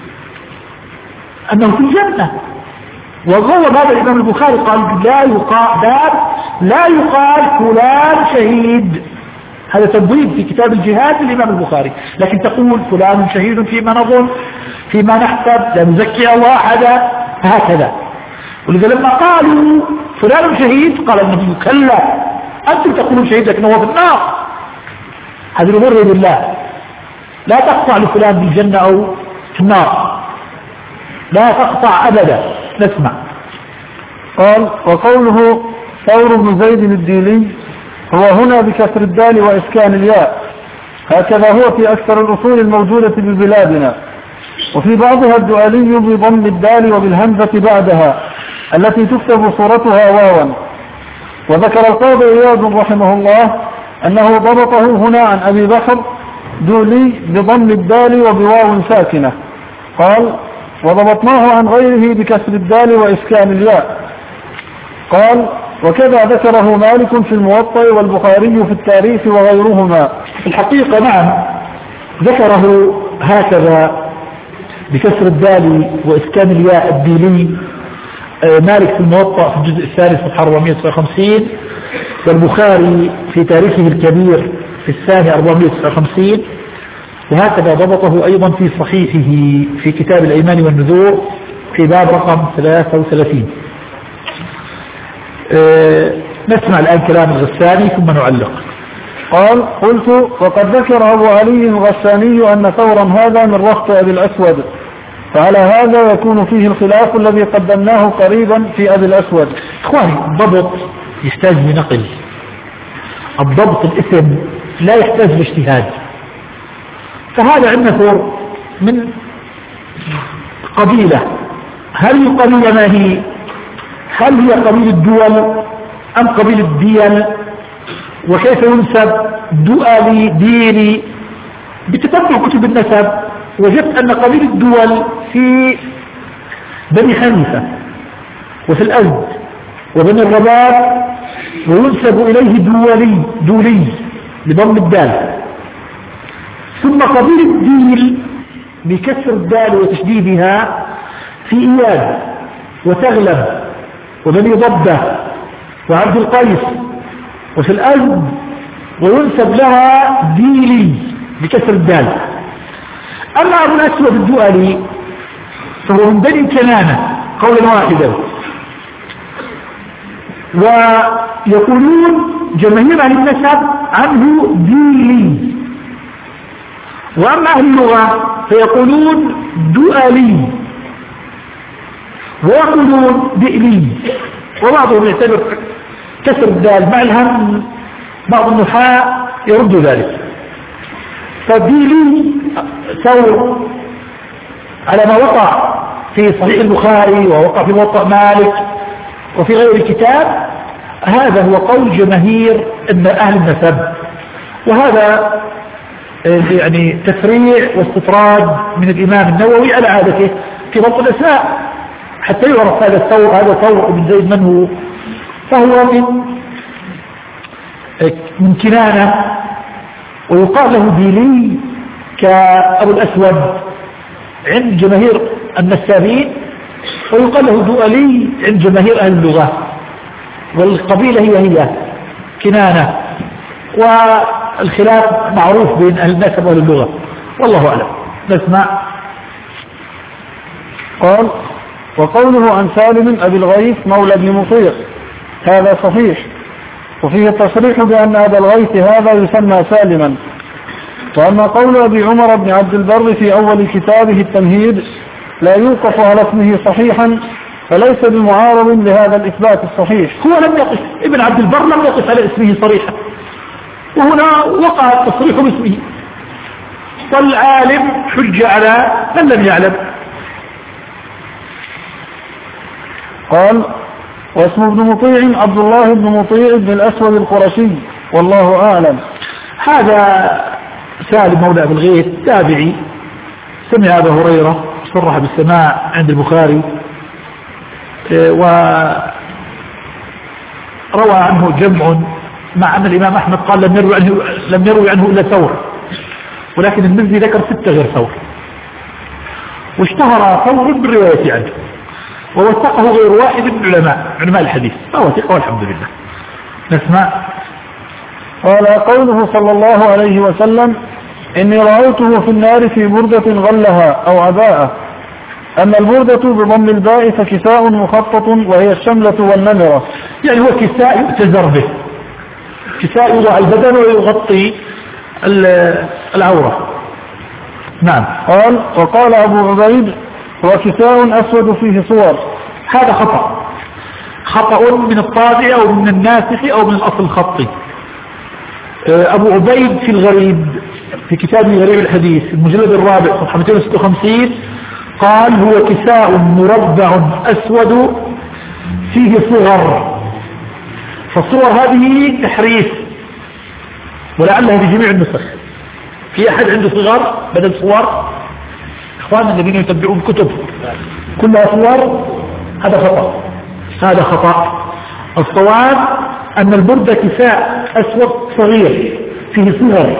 أنه في الجنة. وهو هذا الإمام البخاري قال لا يقال باب لا يقال فلان شهيد، هذا تبويب في كتاب الجهاد للإمام البخاري. لكن تقول فلان شهيد فيما نظن فيما نحسب لا نزكي الله أحدا، هكذا. ولذا لما قالوا فلان شهيد قال النبي كلا، أنتم تقولون شهيد لكن هو في النار. هذا الأمر بالله، لا تقطع لفلان بالجنة أو في النار، لا تقطع أبدا. نسمع. قال: وقوله ثور بن زيد الديلي هو هنا بكسر الدال وإسكان الياء، هكذا هو في أكثر الأصول الموجودة ببلادنا، وفي بعضها الدؤلي بضم الدال وبالهمزة بعدها التي تكتب صورتها واوا. وذكر القاضي عياض رحمه الله أنه ضبطه هنا عن أبي بكر دولي بضم الدال وبواو ساكنة. قال: وضبطناه عن غيره بكسر الدال وإسكان الياء. قال وكذا ذكره مالك في الموطأ والبخاري في التاريخ وغيرهما. في الحقيقة نعم ذكره هكذا بكسر الدال وإسكان الياء الديلي مالك في الموطأ في الجزء الثالث صفحة أربعمائة وتسعة وخمسين، والبخاري في تاريخه الكبير في الثاني أربعمائة وتسعة وخمسين، وهكذا ضبطه أيضا في صحيحه في كتاب الأيمان والنذور في باب رقم ثلاثة وثلاثين. أه نسمع الآن كلام الغساني ثم نعلق. قال قلت وقد ذكر أبو علي الغساني أن ثورا هذا من رخط أبي الأسود، فعلى هذا يكون فيه الخلاف الذي قدمناه قريبا في أبي الأسود. إخواني الضبط يحتاج لنقل، الضبط الاسم لا يحتاج لاجتهاد. فهذا عندنا ثور من قبيلة، هل القبيلة ما هي؟ هل هي قبيلة الدول أم قبيلة الديل؟ وكيف ينسب؟ دؤلي ديني. بتتبع كتب النسب وجدت أن قبيلة الدول في بني حنيفة وفي الأزد وبني الرباب، وينسب إليه دولي دولي بضم الدال. ثم قبيلة الديل بكسر الدال وتشديدها في إياد وتغلب وبني ضبة وعبد القيس وفي الأزد، وينسب لها ديلي بكسر الدال. أما أبو الأسود الدؤلي فهو من بني كنانة قولا واحدا، ويقولون جماهير أهل النسب عنه ديلي. وأما أهل اللغة فيقولون دؤلي ويقولون دئلي، وبعضهم يعتبر كسر الدال مع الهم، بعض النحاة يرد ذلك. فديلي ثور على ما وقع في صحيح البخاري ووقع في موطأ مالك وفي غير الكتاب، هذا هو قول جماهير ان اهل النسب، وهذا يعني تفريع واستطراد من الامام النووي على عادته في ضبط الاسماء حتى يعرف هذا الثور هذا ثور بن زيد من هو. فهو من من كنانة، ويقال له ديلي كأبو الأسود عند جماهير النسابين، ويقال له دؤلي عند جماهير أهل اللغة، والقبيلة هي هي كنانة، والخلاف معروف بين أهل النسب وأهل اللغة، والله أعلم. نسمع. قال وقوله عن سالم أبي الغيث مولى بن مطيع هذا صحيح، وفيه التصريح بأن أبا الغيث هذا يسمى سالما. وأما قول أبي عمر بن عبد البر في أول كتابه التمهيد لا يوقف على اسمه صحيحا فليس بمعارض لهذا الإثبات الصحيح. هو لم يقف، ابن عبد البر لم يقف على اسمه صريحا، وهنا وقع التصريح باسمه، والعالم حج على من لم يعلم. قال واسم ابن مطيع عبد الله بن مطيع بن الأسود القرشي والله أعلم. هذا سالم مولى أبي الغيث تابعي، سمع أبا هريرة صرح بالسماع عند البخاري، وروى عنه جمع، مع أن الإمام أحمد قال لم يروي عنه, لم يروي عنه إلا ثور، ولكن المزي ذكر ستة غير ثور، واشتهر ثور بالرواية عنه، ووثقه غير واحد من علماء علماء الحديث، فهو ثقة والحمد لله. نسمع. قال قوله صلى الله عليه وسلم إني رأيته في النار في بردة غلها أو عباءة. أما البردة بضم الباء فكساء مخطط وهي الشملة والنمرة، يعني هو كساء يؤتزر به، كساء يوضع البدن ويغطي العورة. نعم. قال وقال أبو عبيد هو كساء أسود فيه صور. هذا خطأ، خطأ من الطابع أو من الناسخ أو من الأصل الخطي. أبو عبيد في الغريب في كتابه غريب الحديث المجلد الرابع صفحة مئتين وستة وخمسين قال هو كساء مربع أسود فيه صغر. فالصور هذه تحريف، ولعلها في جميع النسخ. في أحد عنده صغر بدل صور؟ إخواننا الذين يتبعون كتب كلها صور، هذا خطأ، هذا خطأ. الصواب أن البردة كساء أسود صغير فيه صغر،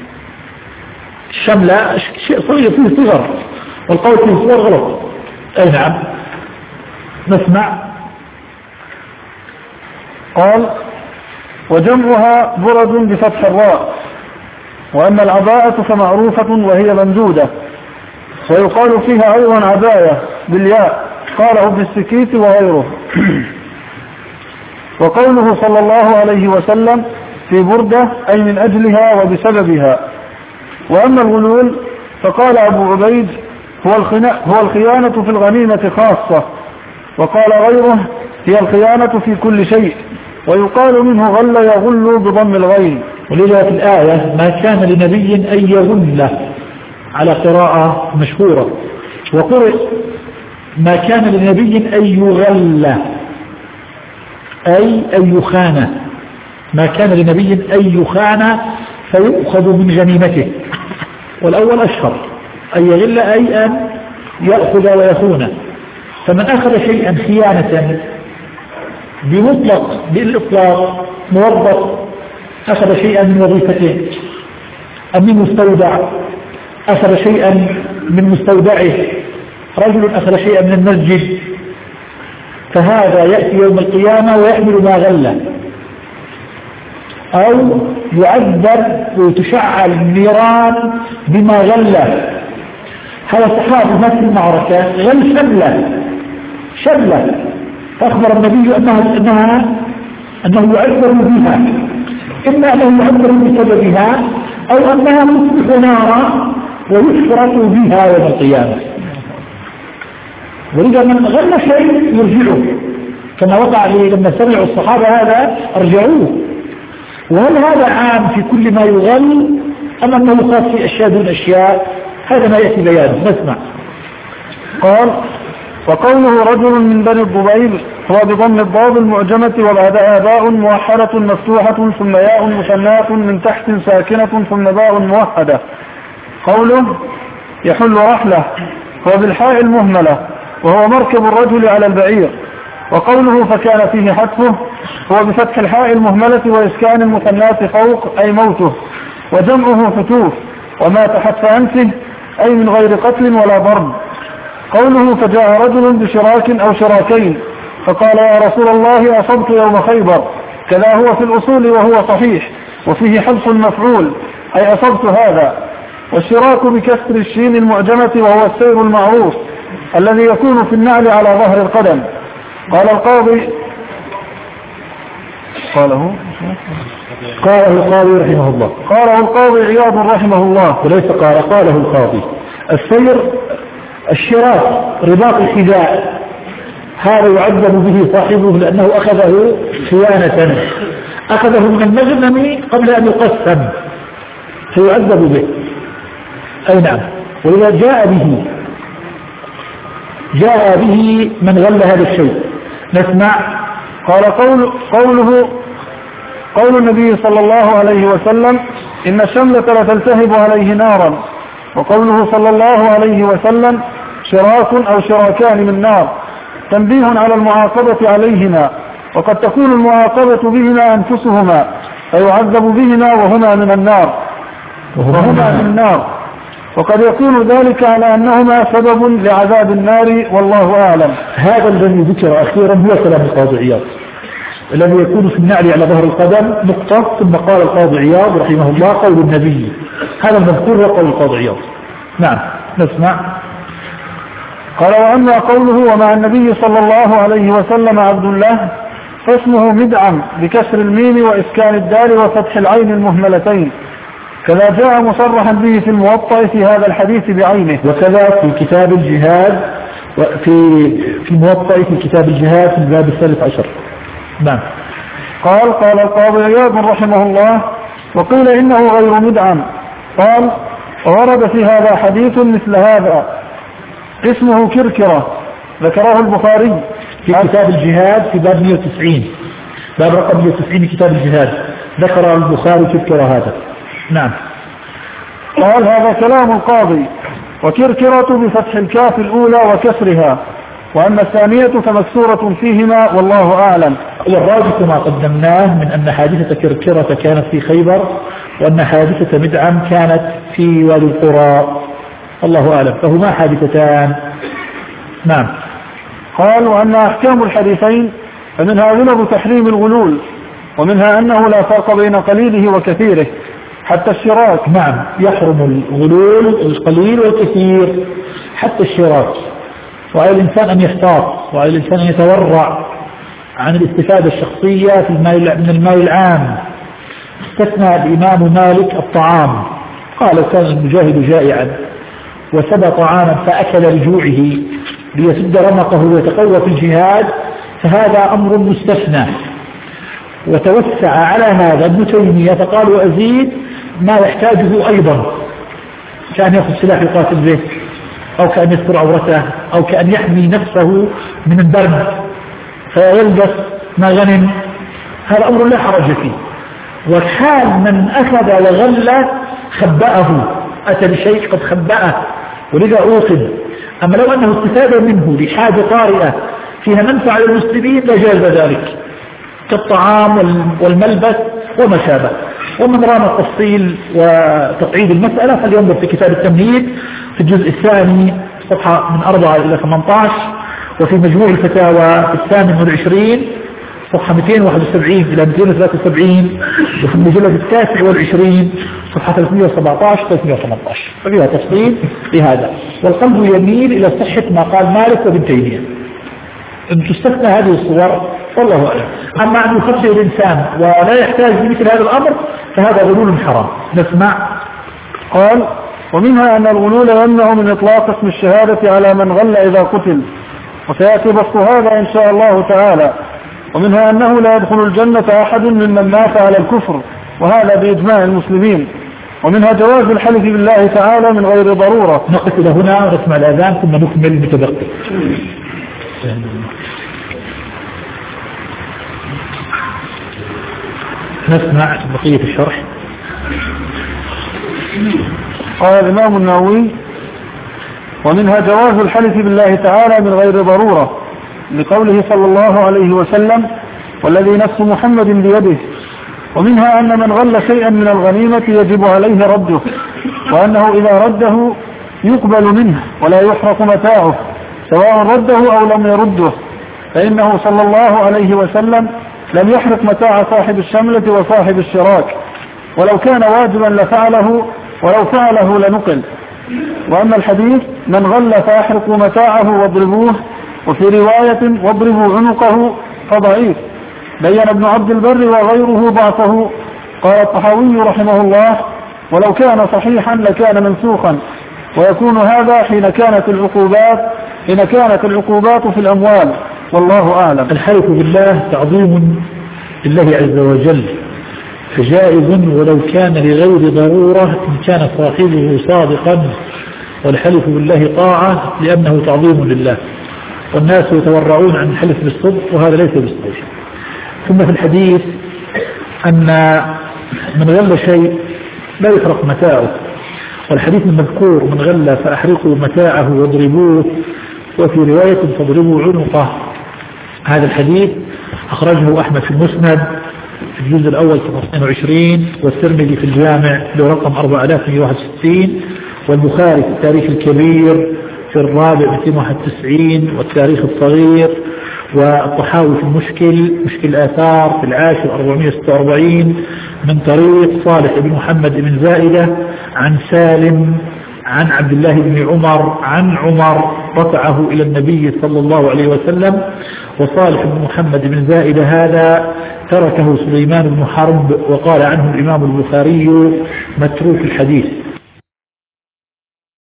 الشملة شيء صغير فيه صغر، والقول فيه صغر غلط. أي نعم. نسمع. قال: وجمعها برد بفتح الراء، وأما العباءة فمعروفة وهي ممدودة، ويقال فيها أيضا عباية بالياء، قاله ابن السكيت وغيره. وقوله صلى الله عليه وسلم في بردة أي من أجلها وبسببها. وأما الغلول فقال أبو عبيد هو, هو الخيانة في الغنيمة خاصة، وقال غيره هي الخيانة في كل شيء، ويقال منه غل يغل بضم الغين. ولذا في الآية ما كان لنبي أن يغل على قراءة مشهورة، وقرئ ما كان لنبي أن يغل أي أن يخان، ما كان لنبي أن يخان فيؤخذ من غنيمته، والأول أشهر أن يغل أي أن يأخذ ويخون. فمن أخذ شيئا خيانة بمطلق بالإطلاق موظف أخذ شيئا من وظيفته أم من مستودع، أخذ شيئا من مستودعه، رجل أخذ شيئا من المسجد، فهذا يأتي يوم القيامة ويحمل ما غل، أو يعذب وتشعل النيران بما غل. هذا صحابي مات في المعركة غل شملة شملة، فأخبر النبي أنها, أنها أنه يعذب بها، إما أنه يعذب بسببها أو أنها تصبح نارا ويشفرط بها يوم القيامة. ولذا من غل شيء يرجعه، كما وقع لما سمعوا الصحابة هذا أرجعوه. وهل هذا عام في كل ما يغل أم أنه خاص في أشياء دون أشياء؟ هذا ما يأتي بيانه. نسمع. قال: وقوله رجل من بني الضبيب هو بضم الضاد المعجمة وبعدها باء موحدة مفتوحة ثم ياء مثناة من تحت ساكنة ثم باء موحدة. قوله يحل رحلة هو بالحاء المهملة وهو مركب الرجل على البعير. وقوله فكان فيه حتفه هو بفتح الحاء المهملة وإسكان المثناة فوق أي موته، وجمعه فتوف ومات حتف أنفه أي من غير قتل ولا ضرب. قوله فجاء رجل بشراك أو شراكين فقال يا رسول الله أصبت يوم خيبر، كذا هو في الأصول وهو صحيح، وفيه حذف المفعول أي أصبت هذا. والشراك بكسر الشين المعجمة وهو السير المعروف الذي يكون في النعل على ظهر القدم. قال القاضي قاله قاله القاضي رحمه الله قاله القاضي عياض رحمه الله، وليس قال قاله القاضي. السير الشراك رباط الحذاء، هذا يعذب به صاحبه لأنه أخذه خيانة، أخذه من المغنم قبل أن يقسم فيعذب به. أي نعم. وإذا جاء به جاء به من غل هذا الشيء. نسمع. قال قول قوله قول النبي صلى الله عليه وسلم إن الشملة لتلتهب عليه نارا. وقوله صلى الله عليه وسلم شراك أو شراكان من نار، تنبيه على المعاقبة عليهما، وقد تكون المعاقبة بهما أنفسهما فيعذب بهما وهما من النار وهما من النار، وقد يكون ذلك على أنهما سبب لعذاب النار والله أعلم. هذا الذي ذكر أخيرا هو كلام القاضي عياض الذي يكون في النعل على ظهر القدم نقطة، ثم قال القاضي عياض رحمه الله قول النبي، هذا المذكور هو قول القاضي عياض. نعم. نسمع. قال وأما قوله ومع النبي صلى الله عليه وسلم عبد الله فاسمه مدعم بكسر الميم وإسكان الدال وفتح العين المهملتين، كذا جاء مصرحا به في الموطأ في هذا الحديث بعينه، وكذا في كتاب الجهاد في في الموطأ في كتاب الجهاد في الباب الثالث عشر. نعم. قال قال القاضي عياض رحمه الله وقيل إنه غير مدعم. قال ورد في هذا حديث مثل هذا اسمه كركرة، ذكره البخاري في كتاب الجهاد في باب مئة وتسعين، باب رقم مئة وتسعين كتاب الجهاد، ذكر البخاري كركرة هذا. نعم. قال هذا كلام القاضي وكركرة بفتح الكاف الأولى وكسرها، وأما الثانية فمكسورة فيهما والله أعلم. والراجح ما قدمناه من أن حادثة كركرة كانت في خيبر، وأن حادثة مدعم كانت في وادي القرى، الله أعلم، فهما حادثتان. نعم. قال: وأن أحكام الحديثين فمنها غلظ تحريم الغلول، ومنها أنه لا فرق بين قليله وكثيره حتى الشراك. نعم، يحرم الغلول القليل والكثير حتى الشراك، وعلى الإنسان أن يحتاط، وعلى الإنسان أن يتورع عن الاستفادة الشخصية في المال من المال العام. استثنى الإمام مالك الطعام، قال: كان المجاهد جائعا وسبى طعاما فأكل لجوعه ليسد رمقه ويتقوى في الجهاد، فهذا أمر مستثنى. وتوسع على هذا ابن تيمية فقال: وأزيد ما يحتاجه أيضا، كأن يأخذ سلاح يقاتل به، أو كأن يستر عورته، أو كأن يحمي نفسه من البرد فيلبس ما غنم، هذا أمر لا حرج فيه. وحال من أخذ وغل خبأه، أتى بشيء قد خبأه ولذا أوقد. أما لو أنه استفاد منه لحاجة طارئة فيها منفعة للمسلمين لجاز ذلك، كالطعام والملبس وما شابه. ومن رام التفصيل وتقعيد المسألة فلينظر في كتاب التمهيد في الجزء الثاني صفحة من أربعة إلى ثمانية عشر، وفي مجموع الفتاوى في الثامن والعشرين صفحة مئتين وواحد وسبعين إلى مئتين وثلاثة وسبعين، وفي المجلد التاسع والعشرين صفحة ثلاثمئة وسبعة عشر ثلاثمئة وثمانية عشر، ففيها تفصيل لهذا. والقلب يميل إلى صحة ما قال مالك وابن تيمية، أن تستثنى هذه الصور والله أعلم. أما أن يخشى الإنسان ولا يحتاج لمثل هذا الأمر فهذا غلول حرام. نسمع. قال: ومنها أن الغلول يمنع من إطلاق اسم الشهادة على من غل إذا قتل، وسيأتي بسط هذا إن شاء الله تعالى. ومنها أنه لا يدخل الجنة أحد ممن مات على الكفر، وهذا بإجماع المسلمين. ومنها جواز الحلف بالله تعالى من غير ضرورة. نقف إلى هنا ونسمع الأذان ثم نكمل المتبقي. نسمع بقية الشرح. قال الإمام النووي: ومنها جواز الحلف بالله تعالى من غير ضرورة، لقوله صلى الله عليه وسلم: والذي نفس محمد بيده. ومنها أن من غل شيئا من الغنيمة يجب عليه رده، وأنه إذا رده يقبل منه ولا يحرق متاعه سواء رده أو لم يرده، فإنه صلى الله عليه وسلم لم يحرق متاع صاحب الشملة وصاحب الشراك، ولو كان واجبا لفعله، ولو فعله لنقل. وأما الحديث: من غل فأحرقوا متاعه واضربوه، وفي رواية: واضربوا عنقه، فضعيف. بين ابن عبد البر وغيره ضعفه. قال الطحاوي رحمه الله: ولو كان صحيحا لكان منسوخا، ويكون هذا حين كانت العقوبات حين كانت العقوبات في الأموال، والله أعلم. الحلف بالله تعظيم لله عز وجل، فجائز ولو كان لغير ضرورة إن كان صاحبه صادقا، والحلف بالله طاعة لأنه تعظيم لله، والناس يتورعون عن الحلف بالصدق وهذا ليس بالصدق. ثم في الحديث أن من غل شيء لا يحرق متاعه، والحديث المذكور: من غل فأحرقوا متاعه واضربوه، وفي رواية: فاضربوا عنقه. هذا الحديث أخرجه أحمد في المسند في الجزء الأول صفحة اثنين وعشرين، والترمذي في الجامع برقم أربعة آلاف وواحد وستين، والبخاري في التاريخ الكبير في الرابع مئتين وواحد وتسعين، والتاريخ الصغير، والطحاوي في المشكل مشكل الآثار في العاشر أربعمئة وستة وأربعين من طريق صالح بن محمد بن زائدة عن سالم عن عبد الله بن عمر عن عمر رفعه إلى النبي صلى الله عليه وسلم. وصالح بن محمد بن زائدة هذا تركه سليمان بن حرب، وقال عنه الإمام البخاري متروك الحديث.